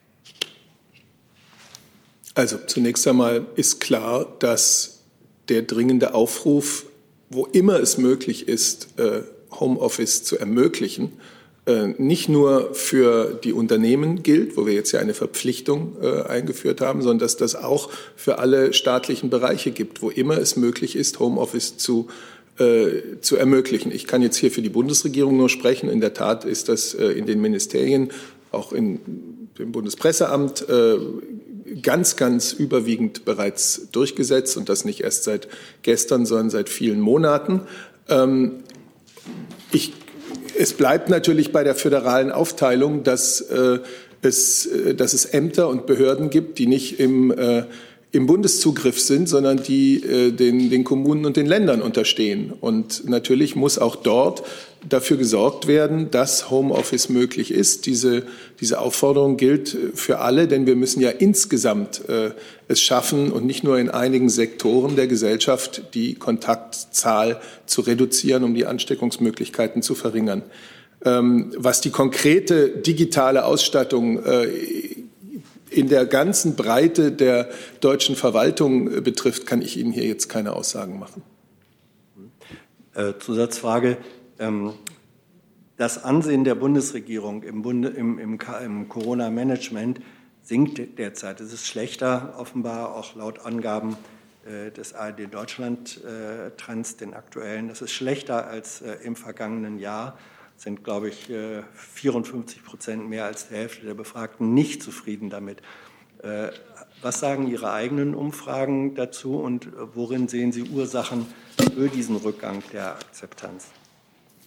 Also zunächst einmal ist klar, dass der dringende Aufruf, wo immer es möglich ist, Homeoffice zu ermöglichen, nicht nur für die Unternehmen gilt, wo wir jetzt ja eine Verpflichtung eingeführt haben, sondern dass das auch für alle staatlichen Bereiche gibt, wo immer es möglich ist, Homeoffice zu, zu ermöglichen. Ich kann jetzt hier für die Bundesregierung nur sprechen. In der Tat ist das in den Ministerien, auch in dem Bundespresseamt, ganz, ganz überwiegend bereits durchgesetzt und das nicht erst seit gestern, sondern seit vielen Monaten. Ähm, ich, es bleibt natürlich bei der föderalen Aufteilung, dass, äh, es, äh, dass es Ämter und Behörden gibt, die nicht im, äh, im Bundeszugriff sind, sondern die äh, den, den Kommunen und den Ländern unterstehen. Und natürlich muss auch dort dafür gesorgt werden, dass Homeoffice möglich ist. Diese, diese Aufforderung gilt für alle, denn wir müssen ja insgesamt äh, es schaffen und nicht nur in einigen Sektoren der Gesellschaft die Kontaktzahl zu reduzieren, um die Ansteckungsmöglichkeiten zu verringern. Ähm, was die konkrete digitale Ausstattung äh, in der ganzen Breite der deutschen Verwaltung betrifft, kann ich Ihnen hier jetzt keine Aussagen machen. Äh, Zusatzfrage. Ähm, das Ansehen der Bundesregierung im, Bunde, im, im, im Corona-Management sinkt derzeit. Es ist schlechter, offenbar auch laut Angaben äh, des A R D Deutschland-Trends, den aktuellen. Das ist schlechter als äh, im vergangenen Jahr. Es sind, glaube ich, äh, vierundfünfzig Prozent, mehr als die Hälfte der Befragten, nicht zufrieden damit. Äh, was sagen Ihre eigenen Umfragen dazu und worin sehen Sie Ursachen für diesen Rückgang der Akzeptanz?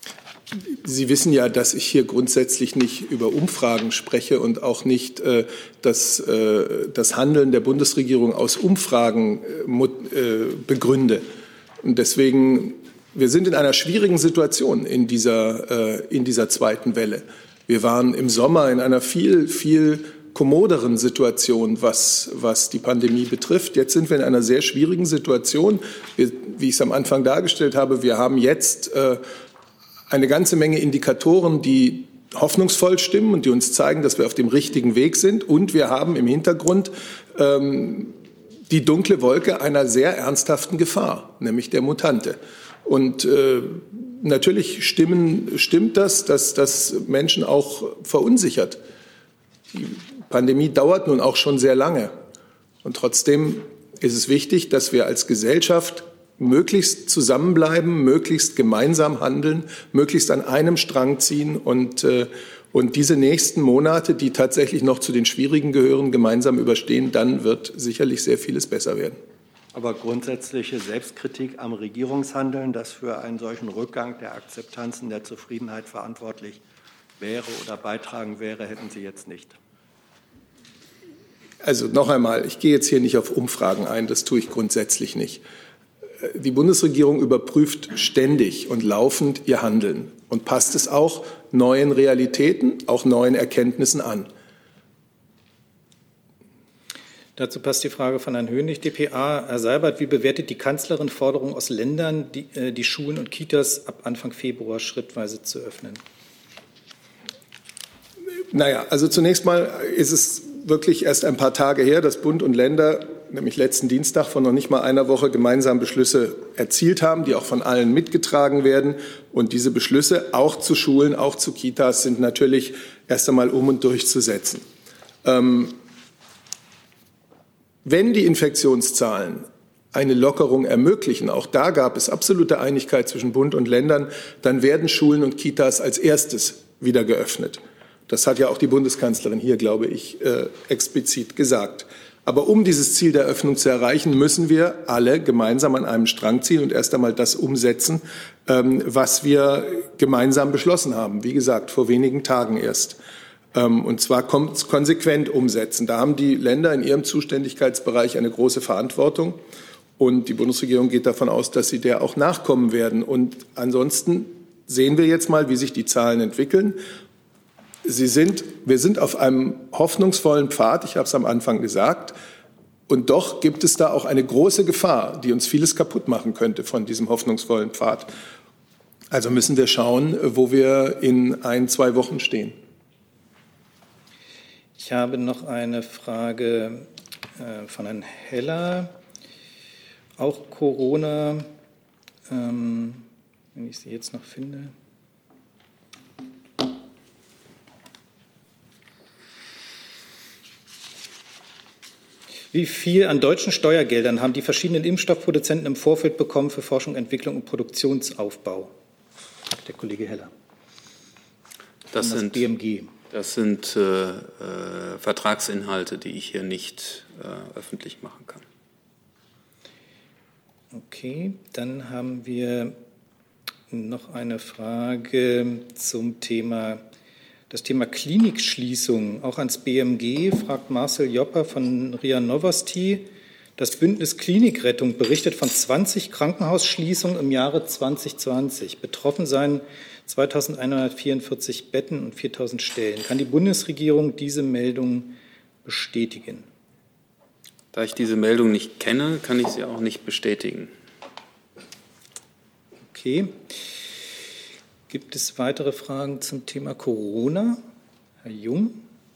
Sie wissen ja, dass ich hier grundsätzlich nicht über Umfragen spreche und auch nicht äh, das, äh, das Handeln der Bundesregierung aus Umfragen äh, begründe. Und deswegen, wir sind in einer schwierigen Situation in dieser, äh, in dieser zweiten Welle. Wir waren im Sommer in einer viel, viel kommoderen Situation, was, was die Pandemie betrifft. Jetzt sind wir in einer sehr schwierigen Situation. Wir, wie ich es am Anfang dargestellt habe, wir haben jetzt äh, eine ganze Menge Indikatoren, die hoffnungsvoll stimmen und die uns zeigen, dass wir auf dem richtigen Weg sind. Und wir haben im Hintergrund ähm, die dunkle Wolke einer sehr ernsthaften Gefahr, nämlich der Mutante. Und äh, natürlich stimmen, stimmt das, dass das Menschen auch verunsichert. Die Pandemie dauert nun auch schon sehr lange. Und trotzdem ist es wichtig, dass wir als Gesellschaft möglichst zusammenbleiben, möglichst gemeinsam handeln, möglichst an einem Strang ziehen und, äh, und diese nächsten Monate, die tatsächlich noch zu den schwierigen gehören, gemeinsam überstehen. Dann wird sicherlich sehr vieles besser werden. Aber grundsätzliche Selbstkritik am Regierungshandeln, das für einen solchen Rückgang der Akzeptanzen, der Zufriedenheit verantwortlich wäre oder beitragen wäre, hätten Sie jetzt nicht. Also noch einmal, ich gehe jetzt hier nicht auf Umfragen ein, das tue ich grundsätzlich nicht. Die Bundesregierung überprüft ständig und laufend ihr Handeln und passt es auch neuen Realitäten, auch neuen Erkenntnissen an. Dazu passt die Frage von Herrn Hönig, D P A. Herr Seibert, wie bewertet die Kanzlerin Forderungen aus Ländern, die, äh, die Schulen und Kitas ab Anfang Februar schrittweise zu öffnen? Naja, also zunächst mal ist es wirklich erst ein paar Tage her, dass Bund und Länder, nämlich letzten Dienstag vor noch nicht mal einer Woche, gemeinsam Beschlüsse erzielt haben, die auch von allen mitgetragen werden. Und diese Beschlüsse auch zu Schulen, auch zu Kitas sind natürlich erst einmal um und durchzusetzen. Ähm, wenn die Infektionszahlen eine Lockerung ermöglichen, auch da gab es absolute Einigkeit zwischen Bund und Ländern, dann werden Schulen und Kitas als erstes wieder geöffnet. Das hat ja auch die Bundeskanzlerin hier, glaube ich, äh, explizit gesagt. Aber um dieses Ziel der Öffnung zu erreichen, müssen wir alle gemeinsam an einem Strang ziehen und erst einmal das umsetzen, ähm, was wir gemeinsam beschlossen haben. Wie gesagt, vor wenigen Tagen erst. Ähm, und zwar konsequent umsetzen. Da haben die Länder in ihrem Zuständigkeitsbereich eine große Verantwortung. Und die Bundesregierung geht davon aus, dass sie der auch nachkommen werden. Und ansonsten sehen wir jetzt mal, wie sich die Zahlen entwickeln. Sie sind, wir sind auf einem hoffnungsvollen Pfad, ich habe es am Anfang gesagt, und doch gibt es da auch eine große Gefahr, die uns vieles kaputt machen könnte von diesem hoffnungsvollen Pfad. Also müssen wir schauen, wo wir in ein, zwei Wochen stehen. Ich habe noch eine Frage äh, von Herrn Heller, auch Corona, ähm, wenn ich sie jetzt noch finde. Wie viel an deutschen Steuergeldern haben die verschiedenen Impfstoffproduzenten im Vorfeld bekommen für Forschung, Entwicklung und Produktionsaufbau? Der Kollege Heller. Das, das sind B M G. Das sind äh, äh, Vertragsinhalte, die ich hier nicht äh, öffentlich machen kann. Okay, dann haben wir noch eine Frage zum Thema Das Thema Klinikschließung, auch ans B M G, fragt Marcel Jopper von R I A Novosti. Das Bündnis Klinikrettung berichtet von zwanzig Krankenhausschließungen im Jahre zwanzig zwanzig. Betroffen seien zweitausendeinhundertvierundvierzig Betten und viertausend Stellen. Kann die Bundesregierung diese Meldung bestätigen? Da ich diese Meldung nicht kenne, kann ich sie auch nicht bestätigen. Okay. Gibt es weitere Fragen zum Thema Corona? Herr Jung?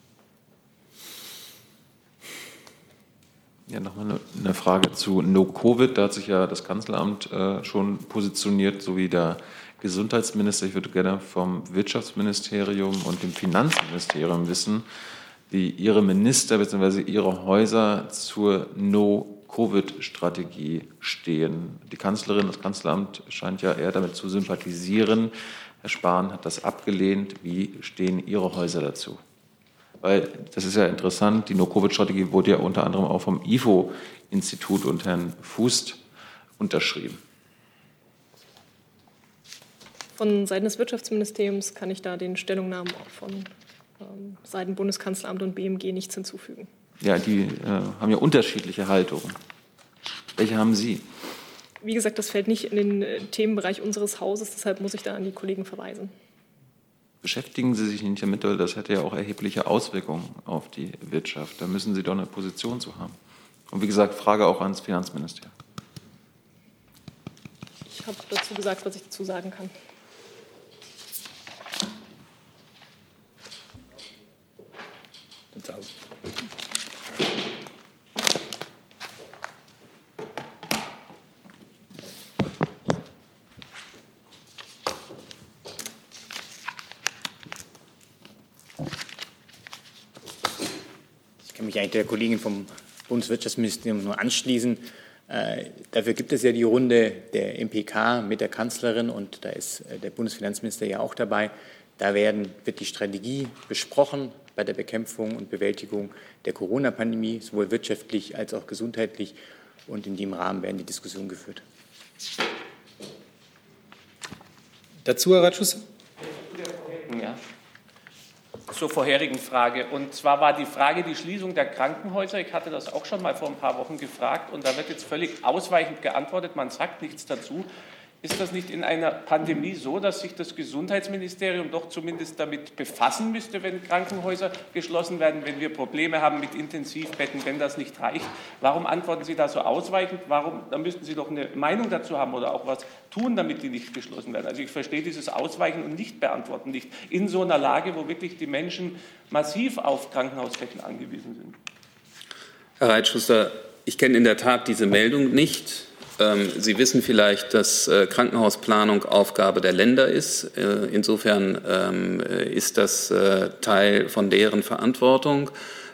Ja, nochmal eine, eine Frage zu No-Covid. Da hat sich ja das Kanzleramt äh, schon positioniert, sowie der Gesundheitsminister. Ich würde gerne vom Wirtschaftsministerium und dem Finanzministerium wissen, wie Ihre Minister bzw. Ihre Häuser zur No-Covid-Strategie stehen. Die Kanzlerin, das Kanzleramt scheint ja eher damit zu sympathisieren. Herr Spahn hat das abgelehnt. Wie stehen Ihre Häuser dazu? Weil das ist ja interessant, die No-Covid-Strategie wurde ja unter anderem auch vom I F O-Institut und Herrn Fußt unterschrieben. Von Seiten des Wirtschaftsministeriums kann ich da den Stellungnahmen auch von ähm, Seiten Bundeskanzleramt und B M G nichts hinzufügen. Ja, die äh, haben ja unterschiedliche Haltungen. Welche haben Sie? Wie gesagt, das fällt nicht in den äh, Themenbereich unseres Hauses, deshalb muss ich da an die Kollegen verweisen. Beschäftigen Sie sich nicht damit, weil das hätte ja auch erhebliche Auswirkungen auf die Wirtschaft. Da müssen Sie doch eine Position zu haben. Und wie gesagt, Frage auch ans Finanzministerium. Ich habe dazu gesagt, was ich dazu sagen kann. Ich kann mich eigentlich der Kollegin vom Bundeswirtschaftsministerium nur anschließen. Äh, dafür gibt es ja die Runde der M P K mit der Kanzlerin und da ist äh, der Bundesfinanzminister ja auch dabei. Da werden, wird die Strategie besprochen bei der Bekämpfung und Bewältigung der Corona-Pandemie, sowohl wirtschaftlich als auch gesundheitlich. Und in dem Rahmen werden die Diskussionen geführt. Dazu, Herr Ratschus? Ja. Zur vorherigen Frage. Und zwar war die Frage die Schließung der Krankenhäuser. Ich hatte das auch schon mal vor ein paar Wochen gefragt und da wird jetzt völlig ausweichend geantwortet. Man sagt nichts dazu. Ist das nicht in einer Pandemie so, dass sich das Gesundheitsministerium doch zumindest damit befassen müsste, wenn Krankenhäuser geschlossen werden, wenn wir Probleme haben mit Intensivbetten, wenn das nicht reicht? Warum antworten Sie da so ausweichend? Warum? Da müssten Sie doch eine Meinung dazu haben oder auch was tun, damit die nicht geschlossen werden. Also ich verstehe dieses Ausweichen und Nicht-Beantworten nicht in so einer Lage, wo wirklich die Menschen massiv auf Krankenhausbetten angewiesen sind. Herr Reitschuster, ich kenne in der Tat diese Meldung nicht. Sie wissen vielleicht, dass Krankenhausplanung Aufgabe der Länder ist. Insofern ist das Teil von deren Verantwortung.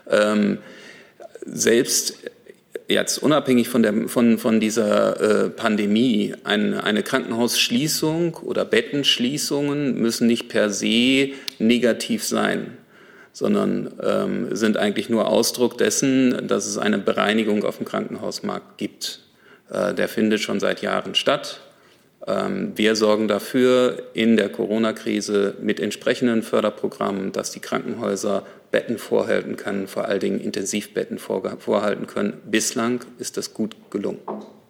Selbst jetzt unabhängig von, der, von, von dieser Pandemie, eine, eine Krankenhausschließung oder Bettenschließungen müssen nicht per se negativ sein, sondern ähm, sind eigentlich nur Ausdruck dessen, dass es eine Bereinigung auf dem Krankenhausmarkt gibt. Der findet schon seit Jahren statt. Wir sorgen dafür in der Corona-Krise mit entsprechenden Förderprogrammen, dass die Krankenhäuser Betten vorhalten können, vor allen Dingen Intensivbetten vorhalten können. Bislang ist das gut gelungen.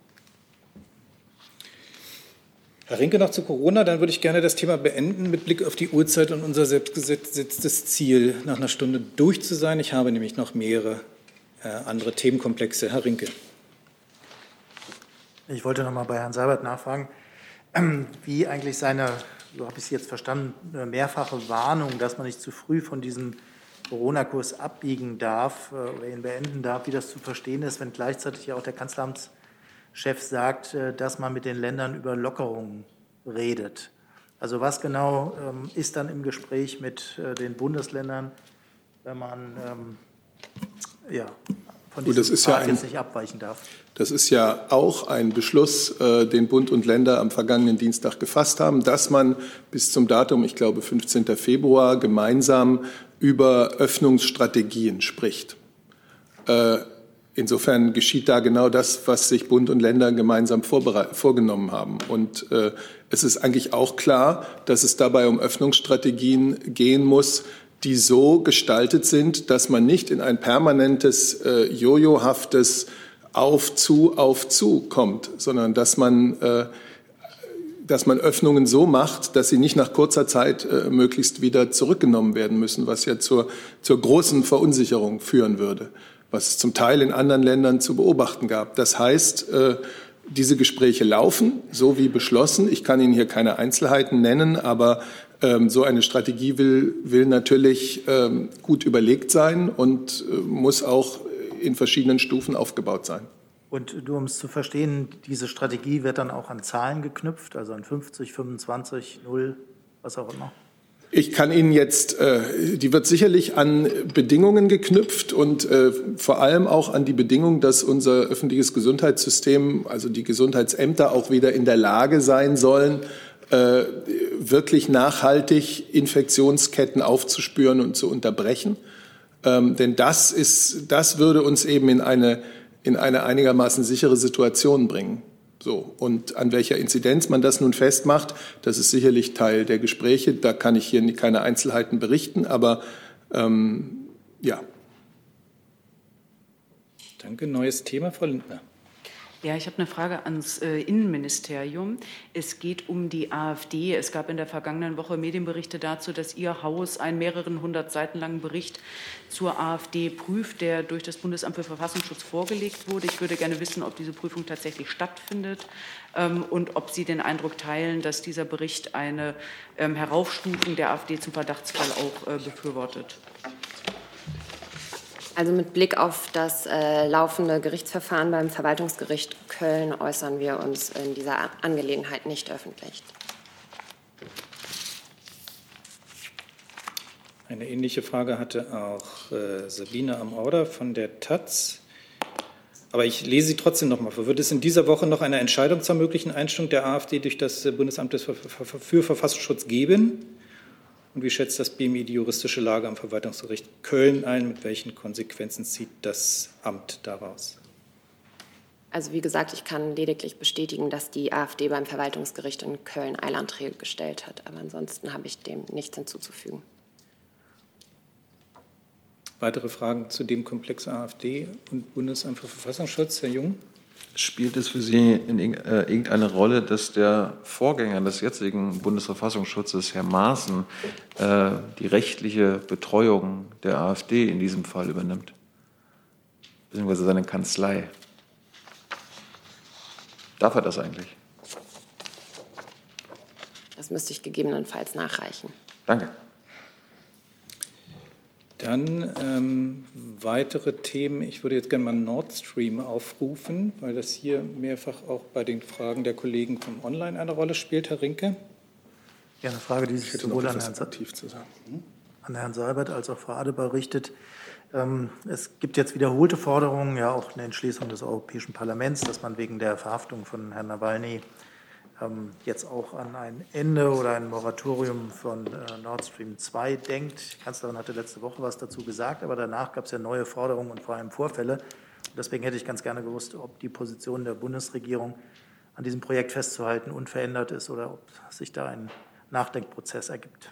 Herr Rinke, noch zu Corona. Dann würde ich gerne das Thema beenden mit Blick auf die Uhrzeit und unser selbstgesetztes Ziel, nach einer Stunde durch zu sein. Ich habe nämlich noch mehrere äh, andere Themenkomplexe. Herr Rinke. Ich wollte noch mal bei Herrn Seibert nachfragen, wie eigentlich seine, so habe ich es jetzt verstanden, mehrfache Warnung, dass man nicht zu früh von diesem Corona-Kurs abbiegen darf oder ihn beenden darf, wie das zu verstehen ist, wenn gleichzeitig ja auch der Kanzleramtschef sagt, dass man mit den Ländern über Lockerungen redet. Also was genau ist dann im Gespräch mit den Bundesländern, wenn man ja, von diesem das ist ja Pfad ein, jetzt nicht abweichen darf? Das ist ja auch ein Beschluss, äh, den Bund und Länder am vergangenen Dienstag gefasst haben, dass man bis zum Datum, ich glaube fünfzehnten Februar, gemeinsam über Öffnungsstrategien spricht. Äh, insofern geschieht da genau das, was sich Bund und Länder gemeinsam vorgenommen haben. Und äh, es ist eigentlich auch klar, dass es dabei um Öffnungsstrategien gehen muss, die so gestaltet sind, dass man nicht in ein permanentes, äh, jojohaftes auf, zu, auf, zu kommt, sondern dass man, äh, dass man Öffnungen so macht, dass sie nicht nach kurzer Zeit äh, möglichst wieder zurückgenommen werden müssen, was ja zur, zur großen Verunsicherung führen würde, was es zum Teil in anderen Ländern zu beobachten gab. Das heißt, äh, diese Gespräche laufen, so wie beschlossen. Ich kann Ihnen hier keine Einzelheiten nennen, aber ähm, so eine Strategie will, will natürlich ähm, gut überlegt sein und äh, muss auch in verschiedenen Stufen aufgebaut sein. Und nur um es zu verstehen, diese Strategie wird dann auch an Zahlen geknüpft, also an fünfzig, fünfundzwanzig, null, was auch immer? Ich kann Ihnen jetzt, äh, die wird sicherlich an Bedingungen geknüpft und äh, vor allem auch an die Bedingung, dass unser öffentliches Gesundheitssystem, also die Gesundheitsämter auch wieder in der Lage sein sollen, äh, wirklich nachhaltig Infektionsketten aufzuspüren und zu unterbrechen. Ähm, denn das ist, das würde uns eben in eine, in eine einigermaßen sichere Situation bringen. So, und an welcher Inzidenz man das nun festmacht, das ist sicherlich Teil der Gespräche. Da kann ich hier keine Einzelheiten berichten, aber ähm, ja. Danke. Neues Thema, Frau Lindner. Ja, ich habe eine Frage ans äh, Innenministerium. Es geht um die AfD. Es gab in der vergangenen Woche Medienberichte dazu, dass Ihr Haus einen mehreren hundert Seiten langen Bericht zur AfD prüft, der durch das Bundesamt für Verfassungsschutz vorgelegt wurde. Ich würde gerne wissen, ob diese Prüfung tatsächlich stattfindet ähm, und ob Sie den Eindruck teilen, dass dieser Bericht eine ähm, Heraufstufung der AfD zum Verdachtsfall auch äh, befürwortet. Also mit Blick auf das äh, laufende Gerichtsverfahren beim Verwaltungsgericht Köln äußern wir uns in dieser Angelegenheit nicht öffentlich. Eine ähnliche Frage hatte auch äh, Sabine Amorder von der Taz. Aber ich lese sie trotzdem noch mal vor. Wird es in dieser Woche noch eine Entscheidung zur möglichen Einstellung der AfD durch das Bundesamt für Verfassungsschutz geben? Und wie schätzt das B M I die juristische Lage am Verwaltungsgericht Köln ein? Mit welchen Konsequenzen zieht das Amt daraus? Also wie gesagt, ich kann lediglich bestätigen, dass die AfD beim Verwaltungsgericht in Köln Eilanträge gestellt hat. Aber ansonsten habe ich dem nichts hinzuzufügen. Weitere Fragen zu dem Komplex AfD und Bundesamt für Verfassungsschutz, Herr Jung? Spielt es für Sie in irgendeine Rolle, dass der Vorgänger des jetzigen Bundesverfassungsschutzes, Herr Maaßen, äh, die rechtliche Betreuung der AfD in diesem Fall übernimmt, beziehungsweise seine Kanzlei? Darf er das eigentlich? Das müsste ich gegebenenfalls nachreichen. Danke. Dann ähm, weitere Themen. Ich würde jetzt gerne mal Nord Stream aufrufen, weil das hier mehrfach auch bei den Fragen der Kollegen vom Online eine Rolle spielt. Herr Rinke. Ja, eine Frage, die sich sowohl an Herrn, aktiv zu sagen. an Herrn Seibert als auch Frau Adebar richtet. Ähm, es gibt jetzt wiederholte Forderungen, ja auch eine Entschließung des Europäischen Parlaments, dass man wegen der Verhaftung von Herrn Nawalny ähm, jetzt auch an ein Ende oder ein Moratorium von äh, Nord Stream zwei denkt. Die Kanzlerin hatte letzte Woche was dazu gesagt, aber danach gab es ja neue Forderungen und vor allem Vorfälle. Deswegen hätte ich ganz gerne gewusst, ob die Position der Bundesregierung, an diesem Projekt festzuhalten, unverändert ist oder ob sich da ein Nachdenkprozess ergibt.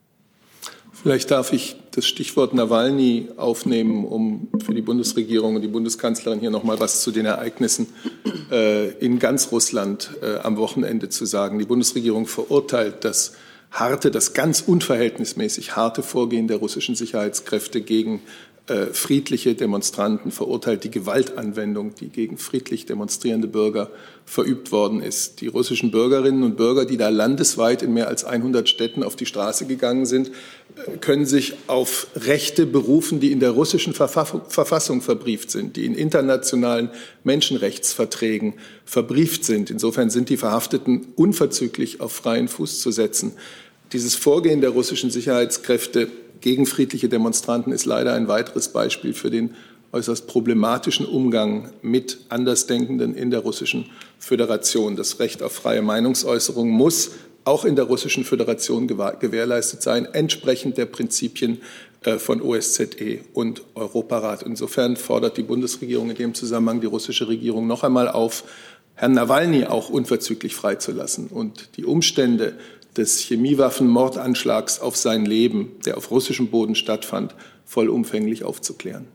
Vielleicht darf ich das Stichwort Nawalny aufnehmen, um für die Bundesregierung und die Bundeskanzlerin hier noch mal was zu den Ereignissen äh, in ganz Russland äh, am Wochenende zu sagen. Die Bundesregierung verurteilt das harte, das ganz unverhältnismäßig harte Vorgehen der russischen Sicherheitskräfte gegen äh, friedliche Demonstranten, verurteilt die Gewaltanwendung, die gegen friedlich demonstrierende Bürger verübt worden ist. Die russischen Bürgerinnen und Bürger, die da landesweit in mehr als hundert Städten auf die Straße gegangen sind, können sich auf Rechte berufen, die in der russischen Verfassung verbrieft sind, die in internationalen Menschenrechtsverträgen verbrieft sind. Insofern sind die Verhafteten unverzüglich auf freien Fuß zu setzen. Dieses Vorgehen der russischen Sicherheitskräfte gegen friedliche Demonstranten ist leider ein weiteres Beispiel für den äußerst problematischen Umgang mit Andersdenkenden in der Russischen Föderation. Das Recht auf freie Meinungsäußerung muss auch in der Russischen Föderation gewährleistet sein, entsprechend der Prinzipien von O S Z E und Europarat. Insofern fordert die Bundesregierung in dem Zusammenhang die russische Regierung noch einmal auf, Herrn Nawalny auch unverzüglich freizulassen und die Umstände des Chemiewaffenmordanschlags auf sein Leben, der auf russischem Boden stattfand, vollumfänglich aufzuklären.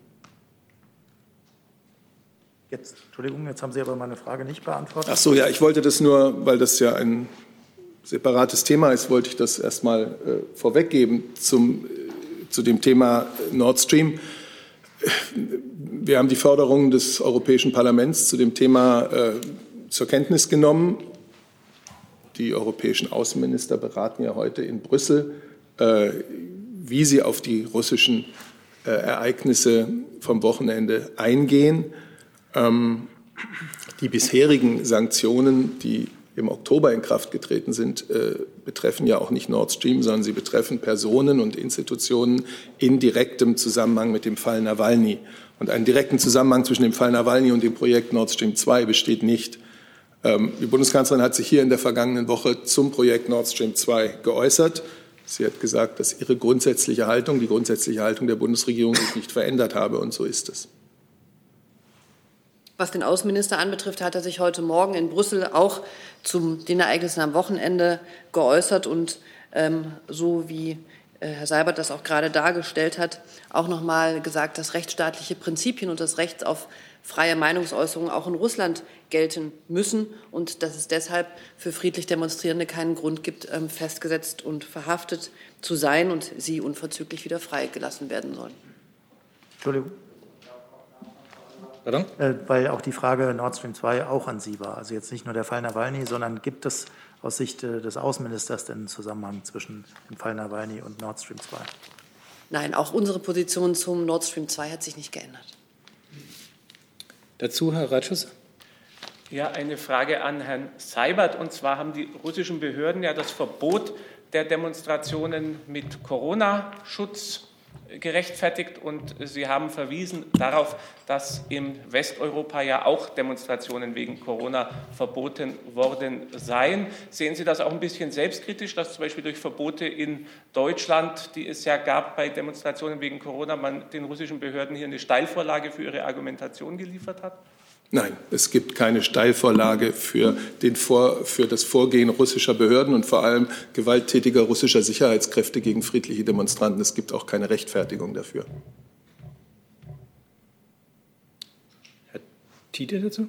Jetzt, Entschuldigung, jetzt haben Sie aber meine Frage nicht beantwortet. Ach so, ja, ich wollte das nur, weil das ja ein separates Thema ist, wollte ich das erst mal äh, vorweggeben zum, äh, zu dem Thema Nord Stream. Wir haben die Forderungen des Europäischen Parlaments zu dem Thema äh, zur Kenntnis genommen. Die europäischen Außenminister beraten ja heute in Brüssel, äh, wie sie auf die russischen äh, Ereignisse vom Wochenende eingehen. Ähm, die bisherigen Sanktionen, die im Oktober in Kraft getreten sind, äh, betreffen ja auch nicht Nord Stream, sondern sie betreffen Personen und Institutionen in direktem Zusammenhang mit dem Fall Nawalny. Und einen direkten Zusammenhang zwischen dem Fall Nawalny und dem Projekt Nord Stream zwei besteht nicht. Ähm, die Bundeskanzlerin hat sich hier in der vergangenen Woche zum Projekt Nord Stream zwei geäußert. Sie hat gesagt, dass ihre grundsätzliche Haltung, die grundsätzliche Haltung der Bundesregierung sich nicht verändert habe, und so ist es. Was den Außenminister anbetrifft, hat er sich heute Morgen in Brüssel auch zu den Ereignissen am Wochenende geäußert und ähm, so wie äh, Herr Seibert das auch gerade dargestellt hat, auch noch mal gesagt, dass rechtsstaatliche Prinzipien und das Recht auf freie Meinungsäußerung auch in Russland gelten müssen und dass es deshalb für friedlich Demonstrierende keinen Grund gibt, ähm, festgesetzt und verhaftet zu sein und sie unverzüglich wieder freigelassen werden sollen. Entschuldigung. Pardon? Äh, weil auch die Frage Nord Stream zwei auch an Sie war. Also jetzt nicht nur der Fall Nawalny, sondern gibt es aus Sicht äh, des Außenministers denn einen Zusammenhang zwischen dem Fall Nawalny und Nord Stream zwei? Nein, auch unsere Position zum Nord Stream zwei hat sich nicht geändert. Dazu Herr Ratschus. Ja, eine Frage an Herrn Seibert. Und zwar haben die russischen Behörden ja das Verbot der Demonstrationen mit Corona-Schutz gerechtfertigt und Sie haben verwiesen darauf, dass in Westeuropa ja auch Demonstrationen wegen Corona verboten worden seien. Sehen Sie das auch ein bisschen selbstkritisch, dass zum Beispiel durch Verbote in Deutschland, die es ja gab bei Demonstrationen wegen Corona, man den russischen Behörden hier eine Steilvorlage für ihre Argumentation geliefert hat? Nein, es gibt keine Steilvorlage für, den Vor, für das Vorgehen russischer Behörden und vor allem gewalttätiger russischer Sicherheitskräfte gegen friedliche Demonstranten. Es gibt auch keine Rechtfertigung dafür. Herr Tiede dazu?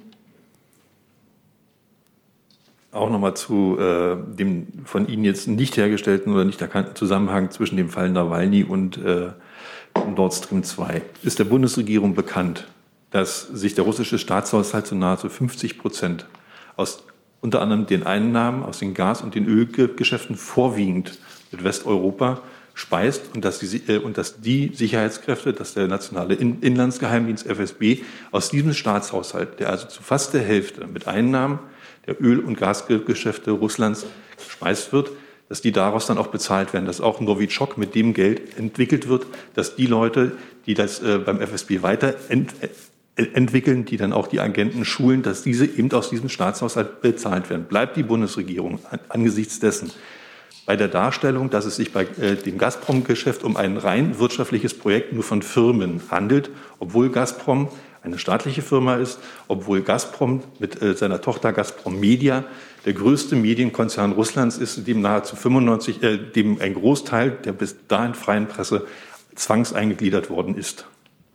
Auch nochmal zu äh, dem von Ihnen jetzt nicht hergestellten oder nicht erkannten Zusammenhang zwischen dem Fall Nawalny und äh, Nord Stream zwei. Ist der Bundesregierung bekannt, dass sich der russische Staatshaushalt zu nahezu fünfzig Prozent aus unter anderem den Einnahmen aus den Gas- und den Ölgeschäften vorwiegend mit Westeuropa speist und dass die, äh, und dass die Sicherheitskräfte, dass der nationale In- Inlandsgeheimdienst F S B aus diesem Staatshaushalt, der also zu fast der Hälfte mit Einnahmen der Öl- und Gasgeschäfte Russlands gespeist wird, dass die daraus dann auch bezahlt werden, dass auch Novichok mit dem Geld entwickelt wird, dass die Leute, die das äh, beim F S B weiter ent- entwickeln, die dann auch die Agenten schulen, dass diese eben aus diesem Staatshaushalt bezahlt werden. Bleibt die Bundesregierung an, angesichts dessen bei der Darstellung, dass es sich bei äh, dem Gazprom-Geschäft um ein rein wirtschaftliches Projekt nur von Firmen handelt, obwohl Gazprom eine staatliche Firma ist, obwohl Gazprom mit äh, seiner Tochter Gazprom Media der größte Medienkonzern Russlands ist, dem nahezu fünfundneunzig, äh, dem ein Großteil der bis dahin freien Presse zwangseingegliedert worden ist.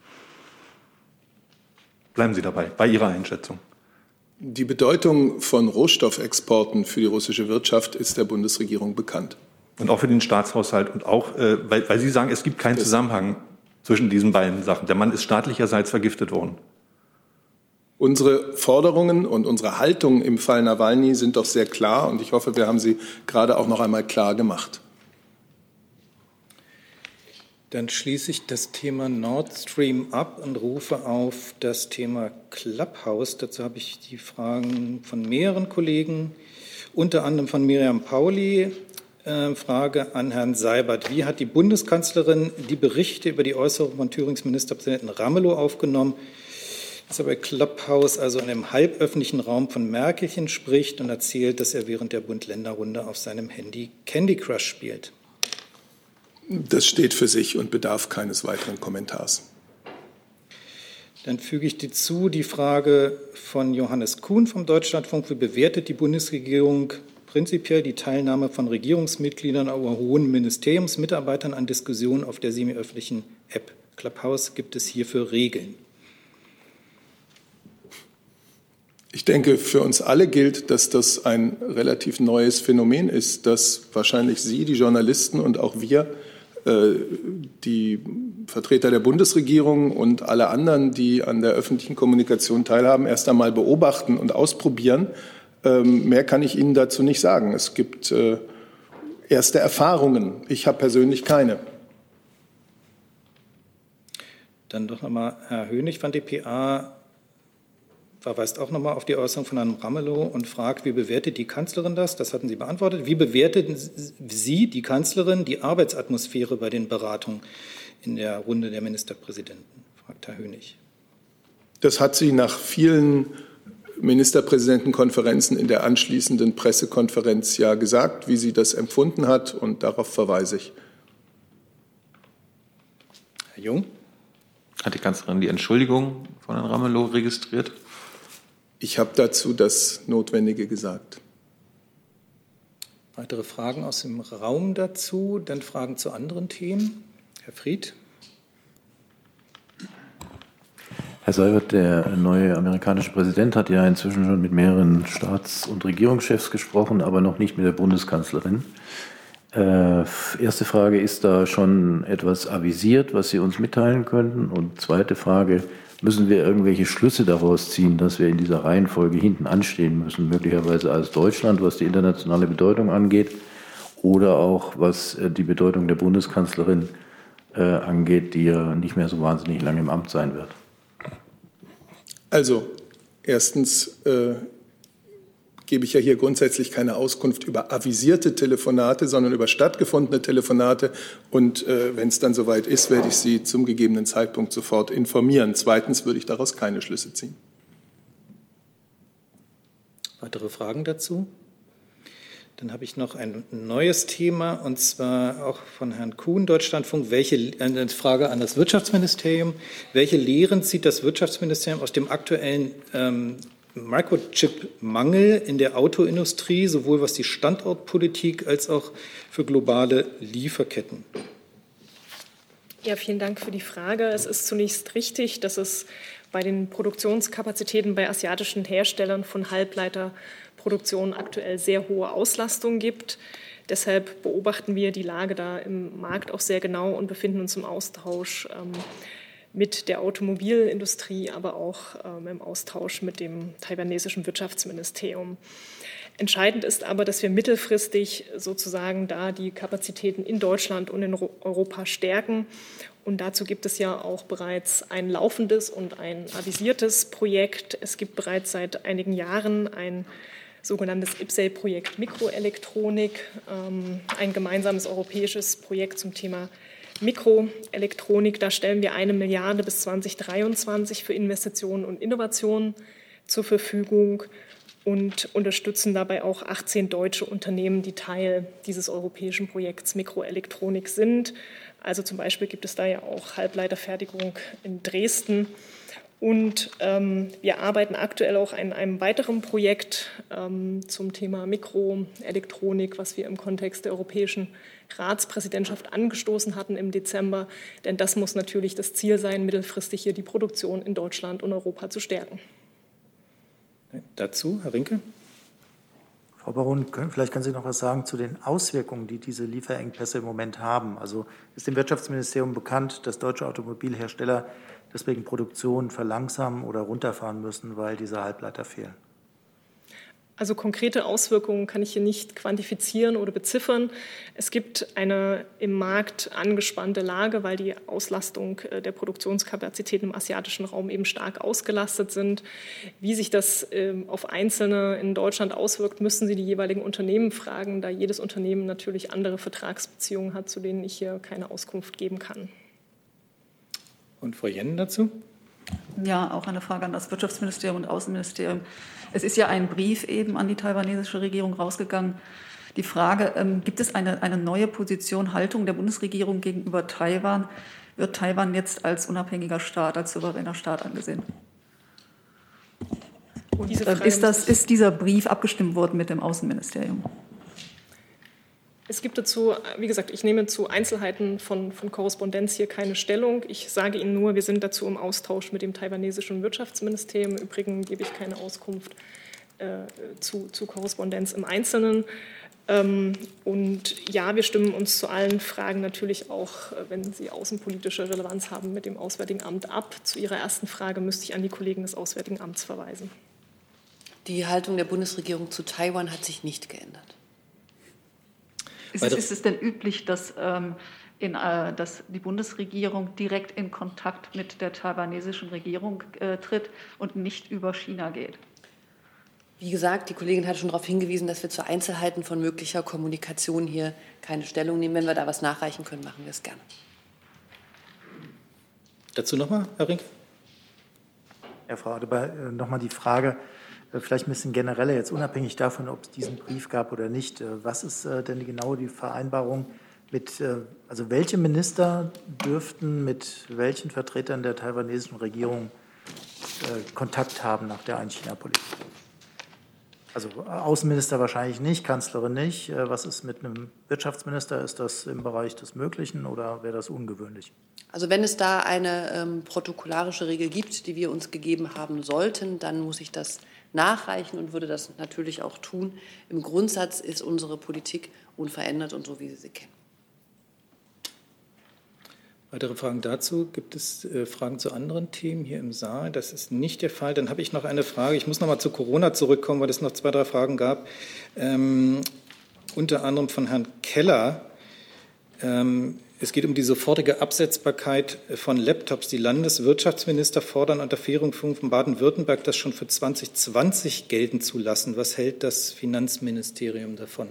Bleiben Sie dabei, bei Ihrer Einschätzung. Die Bedeutung von Rohstoffexporten für die russische Wirtschaft ist der Bundesregierung bekannt. Und auch für den Staatshaushalt und auch, äh, weil, weil Sie sagen, es gibt keinen Zusammenhang zwischen diesen beiden Sachen. Der Mann ist staatlicherseits vergiftet worden. Unsere Forderungen und unsere Haltung im Fall Nawalny sind doch sehr klar und ich hoffe, wir haben sie gerade auch noch einmal klar gemacht. Dann schließe ich das Thema Nord Stream ab und rufe auf das Thema Clubhouse. Dazu habe ich die Fragen von mehreren Kollegen, unter anderem von Miriam Pauli. Äh, Frage an Herrn Seibert. Wie hat die Bundeskanzlerin die Berichte über die Äußerung von Thürings Ministerpräsidenten Ramelow aufgenommen, dass er bei Clubhouse, also in einem halböffentlichen Raum, von Merkelchen spricht und erzählt, dass er während der Bund-Länder-Runde auf seinem Handy Candy Crush spielt? Das steht für sich und bedarf keines weiteren Kommentars. Dann füge ich dazu die Frage von Johannes Kuhn vom Deutschlandfunk. Wie bewertet die Bundesregierung prinzipiell die Teilnahme von Regierungsmitgliedern oder hohen Ministeriumsmitarbeitern an Diskussionen auf der semiöffentlichen App Clubhouse? Gibt es hierfür Regeln? Ich denke, für uns alle gilt, dass das ein relativ neues Phänomen ist, dass wahrscheinlich Sie, die Journalisten und auch wir, die Vertreter der Bundesregierung und alle anderen, die an der öffentlichen Kommunikation teilhaben, erst einmal beobachten und ausprobieren. Mehr kann ich Ihnen dazu nicht sagen. Es gibt erste Erfahrungen. Ich habe persönlich keine. Dann doch nochmal Herr Hönig von D P A verweist auch nochmal auf die Äußerung von Herrn Ramelow und fragt, wie bewertet die Kanzlerin das? Das hatten Sie beantwortet. Wie bewerteten Sie, die Kanzlerin, die Arbeitsatmosphäre bei den Beratungen in der Runde der Ministerpräsidenten? Fragt Herr Hönig. Das hat sie nach vielen Ministerpräsidentenkonferenzen in der anschließenden Pressekonferenz ja gesagt, wie sie das empfunden hat, und darauf verweise ich. Herr Jung? Hat die Kanzlerin die Entschuldigung von Herrn Ramelow registriert? Ich habe dazu das Notwendige gesagt. Weitere Fragen aus dem Raum dazu? Dann Fragen zu anderen Themen? Herr Fried. Herr Seibert, der neue amerikanische Präsident hat ja inzwischen schon mit mehreren Staats- und Regierungschefs gesprochen, aber noch nicht mit der Bundeskanzlerin. Äh, erste Frage, ist da schon etwas avisiert, was Sie uns mitteilen könnten? Und zweite Frage, müssen wir irgendwelche Schlüsse daraus ziehen, dass wir in dieser Reihenfolge hinten anstehen müssen, möglicherweise als Deutschland, was die internationale Bedeutung angeht, oder auch was äh, die Bedeutung der Bundeskanzlerin äh, angeht, die ja nicht mehr so wahnsinnig lange im Amt sein wird? Also, erstens äh, gebe ich ja hier grundsätzlich keine Auskunft über avisierte Telefonate, sondern über stattgefundene Telefonate. Und äh, wenn es dann soweit ist, werde ich Sie zum gegebenen Zeitpunkt sofort informieren. Zweitens würde ich daraus keine Schlüsse ziehen. Weitere Fragen dazu? Dann habe ich noch ein neues Thema, und zwar auch von Herrn Kuhn, Deutschlandfunk. Welche, eine Frage an das Wirtschaftsministerium. Welche Lehren zieht das Wirtschaftsministerium aus dem aktuellen ähm, Microchip-Mangel in der Autoindustrie, sowohl was die Standortpolitik als auch für globale Lieferketten? Ja, vielen Dank für die Frage. Es ist zunächst richtig, dass es bei den Produktionskapazitäten bei asiatischen Herstellern von Halbleiterproduktion aktuell sehr hohe Auslastung gibt. Deshalb beobachten wir die Lage da im Markt auch sehr genau und befinden uns im Austausch ähm, mit der Automobilindustrie, aber auch ähm, im Austausch mit dem taiwanesischen Wirtschaftsministerium. Entscheidend ist aber, dass wir mittelfristig sozusagen da die Kapazitäten in Deutschland und in Europa stärken. Und dazu gibt es ja auch bereits ein laufendes und ein avisiertes Projekt. Es gibt bereits seit einigen Jahren ein sogenanntes I P S E-Projekt Mikroelektronik, ähm, ein gemeinsames europäisches Projekt zum Thema Mikroelektronik. Da stellen wir eine Milliarde bis zweitausenddreiundzwanzig für Investitionen und Innovationen zur Verfügung und unterstützen dabei auch achtzehn deutsche Unternehmen, die Teil dieses europäischen Projekts Mikroelektronik sind. Also zum Beispiel gibt es da ja auch Halbleiterfertigung in Dresden. Und ähm, wir arbeiten aktuell auch an einem weiteren Projekt ähm, zum Thema Mikroelektronik, was wir im Kontext der europäischen Ratspräsidentschaft angestoßen hatten im Dezember. Denn das muss natürlich das Ziel sein, mittelfristig hier die Produktion in Deutschland und Europa zu stärken. Dazu, Herr Rinke. Frau Baron, vielleicht können Sie noch was sagen zu den Auswirkungen, die diese Lieferengpässe im Moment haben. Also ist dem Wirtschaftsministerium bekannt, dass deutsche Automobilhersteller deswegen Produktion verlangsamen oder runterfahren müssen, weil diese Halbleiter fehlen? Also konkrete Auswirkungen kann ich hier nicht quantifizieren oder beziffern. Es gibt eine im Markt angespannte Lage, weil die Auslastung der Produktionskapazitäten im asiatischen Raum eben stark ausgelastet sind. Wie sich das auf Einzelne in Deutschland auswirkt, müssen Sie die jeweiligen Unternehmen fragen, da jedes Unternehmen natürlich andere Vertragsbeziehungen hat, zu denen ich hier keine Auskunft geben kann. Und Frau Jennen dazu? Ja, auch eine Frage an das Wirtschaftsministerium und Außenministerium. Es ist ja ein Brief eben an die taiwanesische Regierung rausgegangen. Die Frage, ähm, gibt es eine, eine neue Position, Haltung der Bundesregierung gegenüber Taiwan? Wird Taiwan jetzt als unabhängiger Staat, als souveräner Staat angesehen? Und äh, ist, das, ist dieser Brief abgestimmt worden mit dem Außenministerium? Es gibt dazu, wie gesagt, ich nehme zu Einzelheiten von, von Korrespondenz hier keine Stellung. Ich sage Ihnen nur, wir sind dazu im Austausch mit dem taiwanesischen Wirtschaftsministerium. Im Übrigen gebe ich keine Auskunft äh, zu, zu Korrespondenz im Einzelnen. Ähm, und ja, wir stimmen uns zu allen Fragen natürlich auch, wenn sie außenpolitische Relevanz haben, mit dem Auswärtigen Amt ab. Zu Ihrer ersten Frage müsste ich an die Kollegen des Auswärtigen Amts verweisen. Die Haltung der Bundesregierung zu Taiwan hat sich nicht geändert. Ist es, ist es denn üblich, dass, ähm, in, äh, dass die Bundesregierung direkt in Kontakt mit der taiwanesischen Regierung äh, tritt und nicht über China geht? Wie gesagt, die Kollegin hat schon darauf hingewiesen, dass wir zu Einzelheiten von möglicher Kommunikation hier keine Stellung nehmen. Wenn wir da was nachreichen können, machen wir es gerne. Dazu nochmal, Herr Rinke? Ja, Frau Adebar, nochmal die Frage, vielleicht ein bisschen genereller, jetzt unabhängig davon, ob es diesen Brief gab oder nicht. Was ist denn genau die Vereinbarung mit, also welche Minister dürften mit welchen Vertretern der taiwanesischen Regierung äh, Kontakt haben nach der Ein-China-Politik? Also Außenminister wahrscheinlich nicht, Kanzlerin nicht. Äh, was ist mit einem Wirtschaftsminister? Ist das im Bereich des Möglichen oder wäre das ungewöhnlich? Also wenn es da eine ähm, protokollarische Regel gibt, die wir uns gegeben haben sollten, dann muss ich das nachreichen und würde das natürlich auch tun. Im Grundsatz ist unsere Politik unverändert und so, wie Sie sie kennen. Weitere Fragen dazu? Gibt es äh, Fragen zu anderen Themen hier im Saal? Das ist nicht der Fall. Dann habe ich noch eine Frage. Ich muss noch mal zu Corona zurückkommen, weil es noch zwei, drei Fragen gab. Ähm, unter anderem von Herrn Keller. Ähm, es geht um die sofortige Absetzbarkeit von Laptops. Die Landeswirtschaftsminister fordern unter Führung von Baden-Württemberg, das schon für zwanzig zwanzig gelten zu lassen. Was hält das Finanzministerium davon?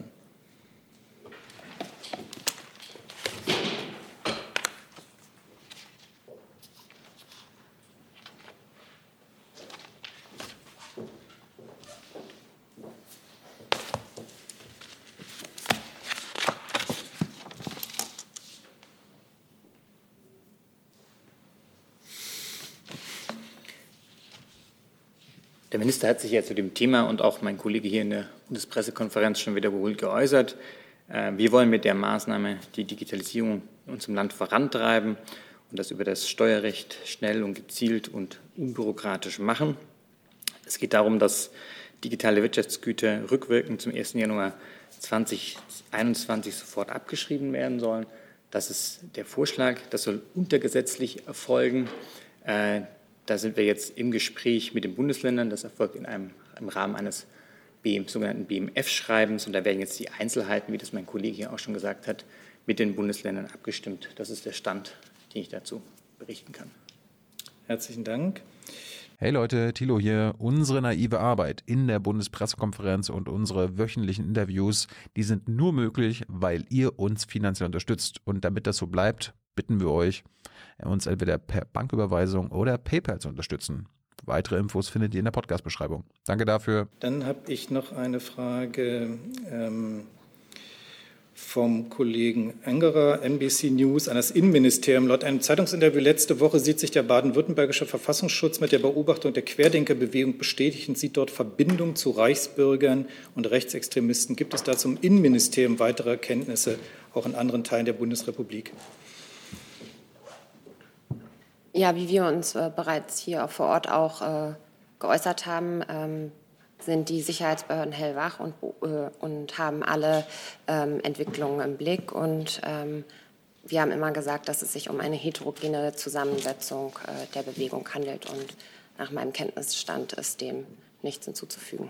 Der Minister hat sich ja zu dem Thema und auch mein Kollege hier in der Bundespressekonferenz schon wiederholt geäußert. Wir wollen mit der Maßnahme die Digitalisierung in unserem Land vorantreiben und das über das Steuerrecht schnell und gezielt und unbürokratisch machen. Es geht darum, dass digitale Wirtschaftsgüter rückwirkend zum ersten Januar zweitausendeinundzwanzig sofort abgeschrieben werden sollen. Das ist der Vorschlag. Das soll untergesetzlich erfolgen. Da sind wir jetzt im Gespräch mit den Bundesländern. Das erfolgt in einem, im Rahmen eines B M, sogenannten B M F-Schreibens. Und da werden jetzt die Einzelheiten, wie das mein Kollege hier auch schon gesagt hat, mit den Bundesländern abgestimmt. Das ist der Stand, den ich dazu berichten kann. Herzlichen Dank. Hey Leute, Thilo hier. Unsere naive Arbeit in der Bundespressekonferenz und unsere wöchentlichen Interviews, die sind nur möglich, weil ihr uns finanziell unterstützt. Und damit das so bleibt, bitten wir euch, uns entweder per Banküberweisung oder PayPal zu unterstützen. Weitere Infos findet ihr in der Podcast-Beschreibung. Danke dafür. Dann habe ich noch eine Frage ähm, vom Kollegen Engerer, N B C News, an das Innenministerium. Laut einem Zeitungsinterview letzte Woche sieht sich der baden-württembergische Verfassungsschutz mit der Beobachtung der Querdenkerbewegung bestätigt und sieht dort Verbindungen zu Reichsbürgern und Rechtsextremisten. Gibt es dazu im Innenministerium weitere Erkenntnisse, auch in anderen Teilen der Bundesrepublik? Ja, wie wir uns äh, bereits hier vor Ort auch äh, geäußert haben, ähm, sind die Sicherheitsbehörden hellwach und, äh, und haben alle ähm, Entwicklungen im Blick. Und ähm, wir haben immer gesagt, dass es sich um eine heterogene Zusammensetzung äh, der Bewegung handelt. Und nach meinem Kenntnisstand ist dem nichts hinzuzufügen.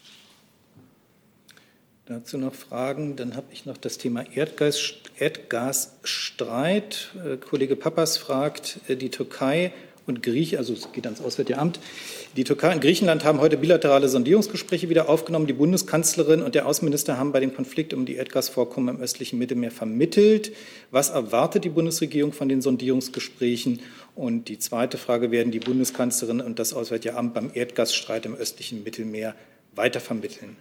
Dazu noch Fragen. Dann habe ich noch das Thema Erdgas, Erdgasstreit. Äh, Kollege Pappas fragt, äh, die Türkei und Griechenland, also es geht ans Auswärtige Amt, die Türkei und Griechenland haben heute bilaterale Sondierungsgespräche wieder aufgenommen. Die Bundeskanzlerin und der Außenminister haben bei dem Konflikt um die Erdgasvorkommen im östlichen Mittelmeer vermittelt. Was erwartet die Bundesregierung von den Sondierungsgesprächen? Und die zweite Frage, werden die Bundeskanzlerin und das Auswärtige Amt beim Erdgasstreit im östlichen Mittelmeer weiter vermitteln?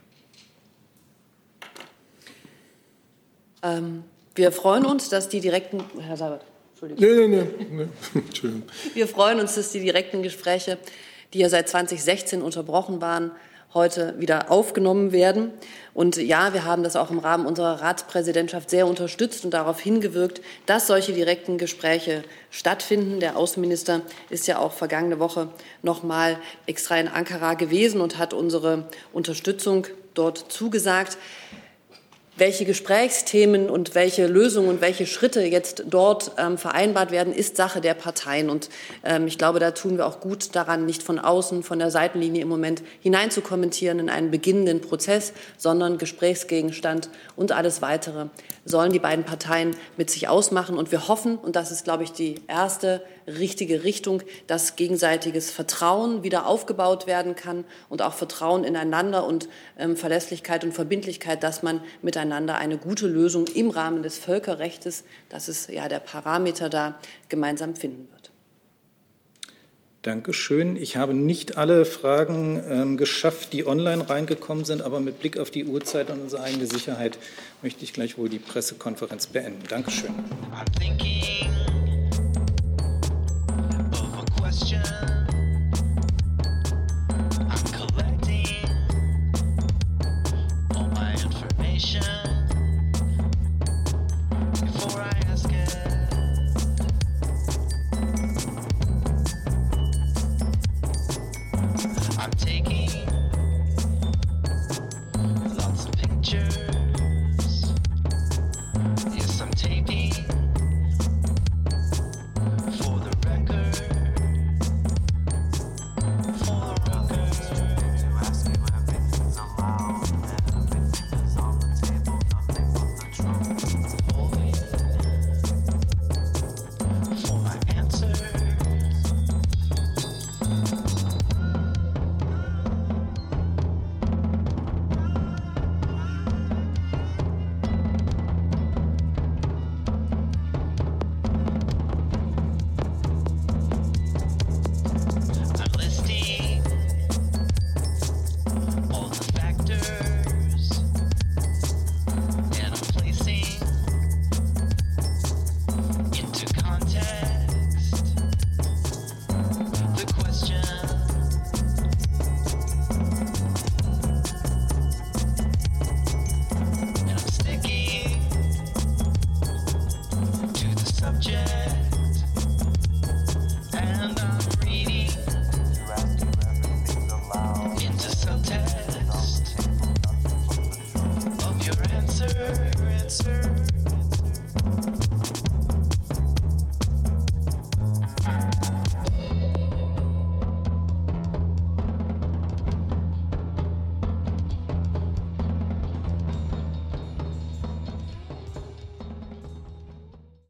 Ähm, wir freuen uns, dass die direkten, Herr Seibert, Entschuldigung. Nee, nee, nee. Entschuldigung. Wir freuen uns, dass die direkten Gespräche, die ja seit zweitausendsechzehn unterbrochen waren, heute wieder aufgenommen werden. Und ja, wir haben das auch im Rahmen unserer Ratspräsidentschaft sehr unterstützt und darauf hingewirkt, dass solche direkten Gespräche stattfinden. Der Außenminister ist ja auch vergangene Woche noch mal extra in Ankara gewesen und hat unsere Unterstützung dort zugesagt. Welche Gesprächsthemen und welche Lösungen und welche Schritte jetzt dort ähm, vereinbart werden, ist Sache der Parteien. Und ähm, ich glaube, da tun wir auch gut daran, nicht von außen, von der Seitenlinie im Moment hinein zu kommentieren in einen beginnenden Prozess, sondern Gesprächsgegenstand und alles Weitere sollen die beiden Parteien mit sich ausmachen. Und wir hoffen, und das ist, glaube ich, die erste richtige Richtung, dass gegenseitiges Vertrauen wieder aufgebaut werden kann und auch Vertrauen ineinander und ähm, Verlässlichkeit und Verbindlichkeit, dass man miteinander eine gute Lösung im Rahmen des Völkerrechts, das ist ja der Parameter da, gemeinsam finden wird. Dankeschön. Ich habe nicht alle Fragen ähm, geschafft, die online reingekommen sind, aber mit Blick auf die Uhrzeit und unsere eigene Sicherheit möchte ich gleich wohl die Pressekonferenz beenden. Dankeschön. stand on.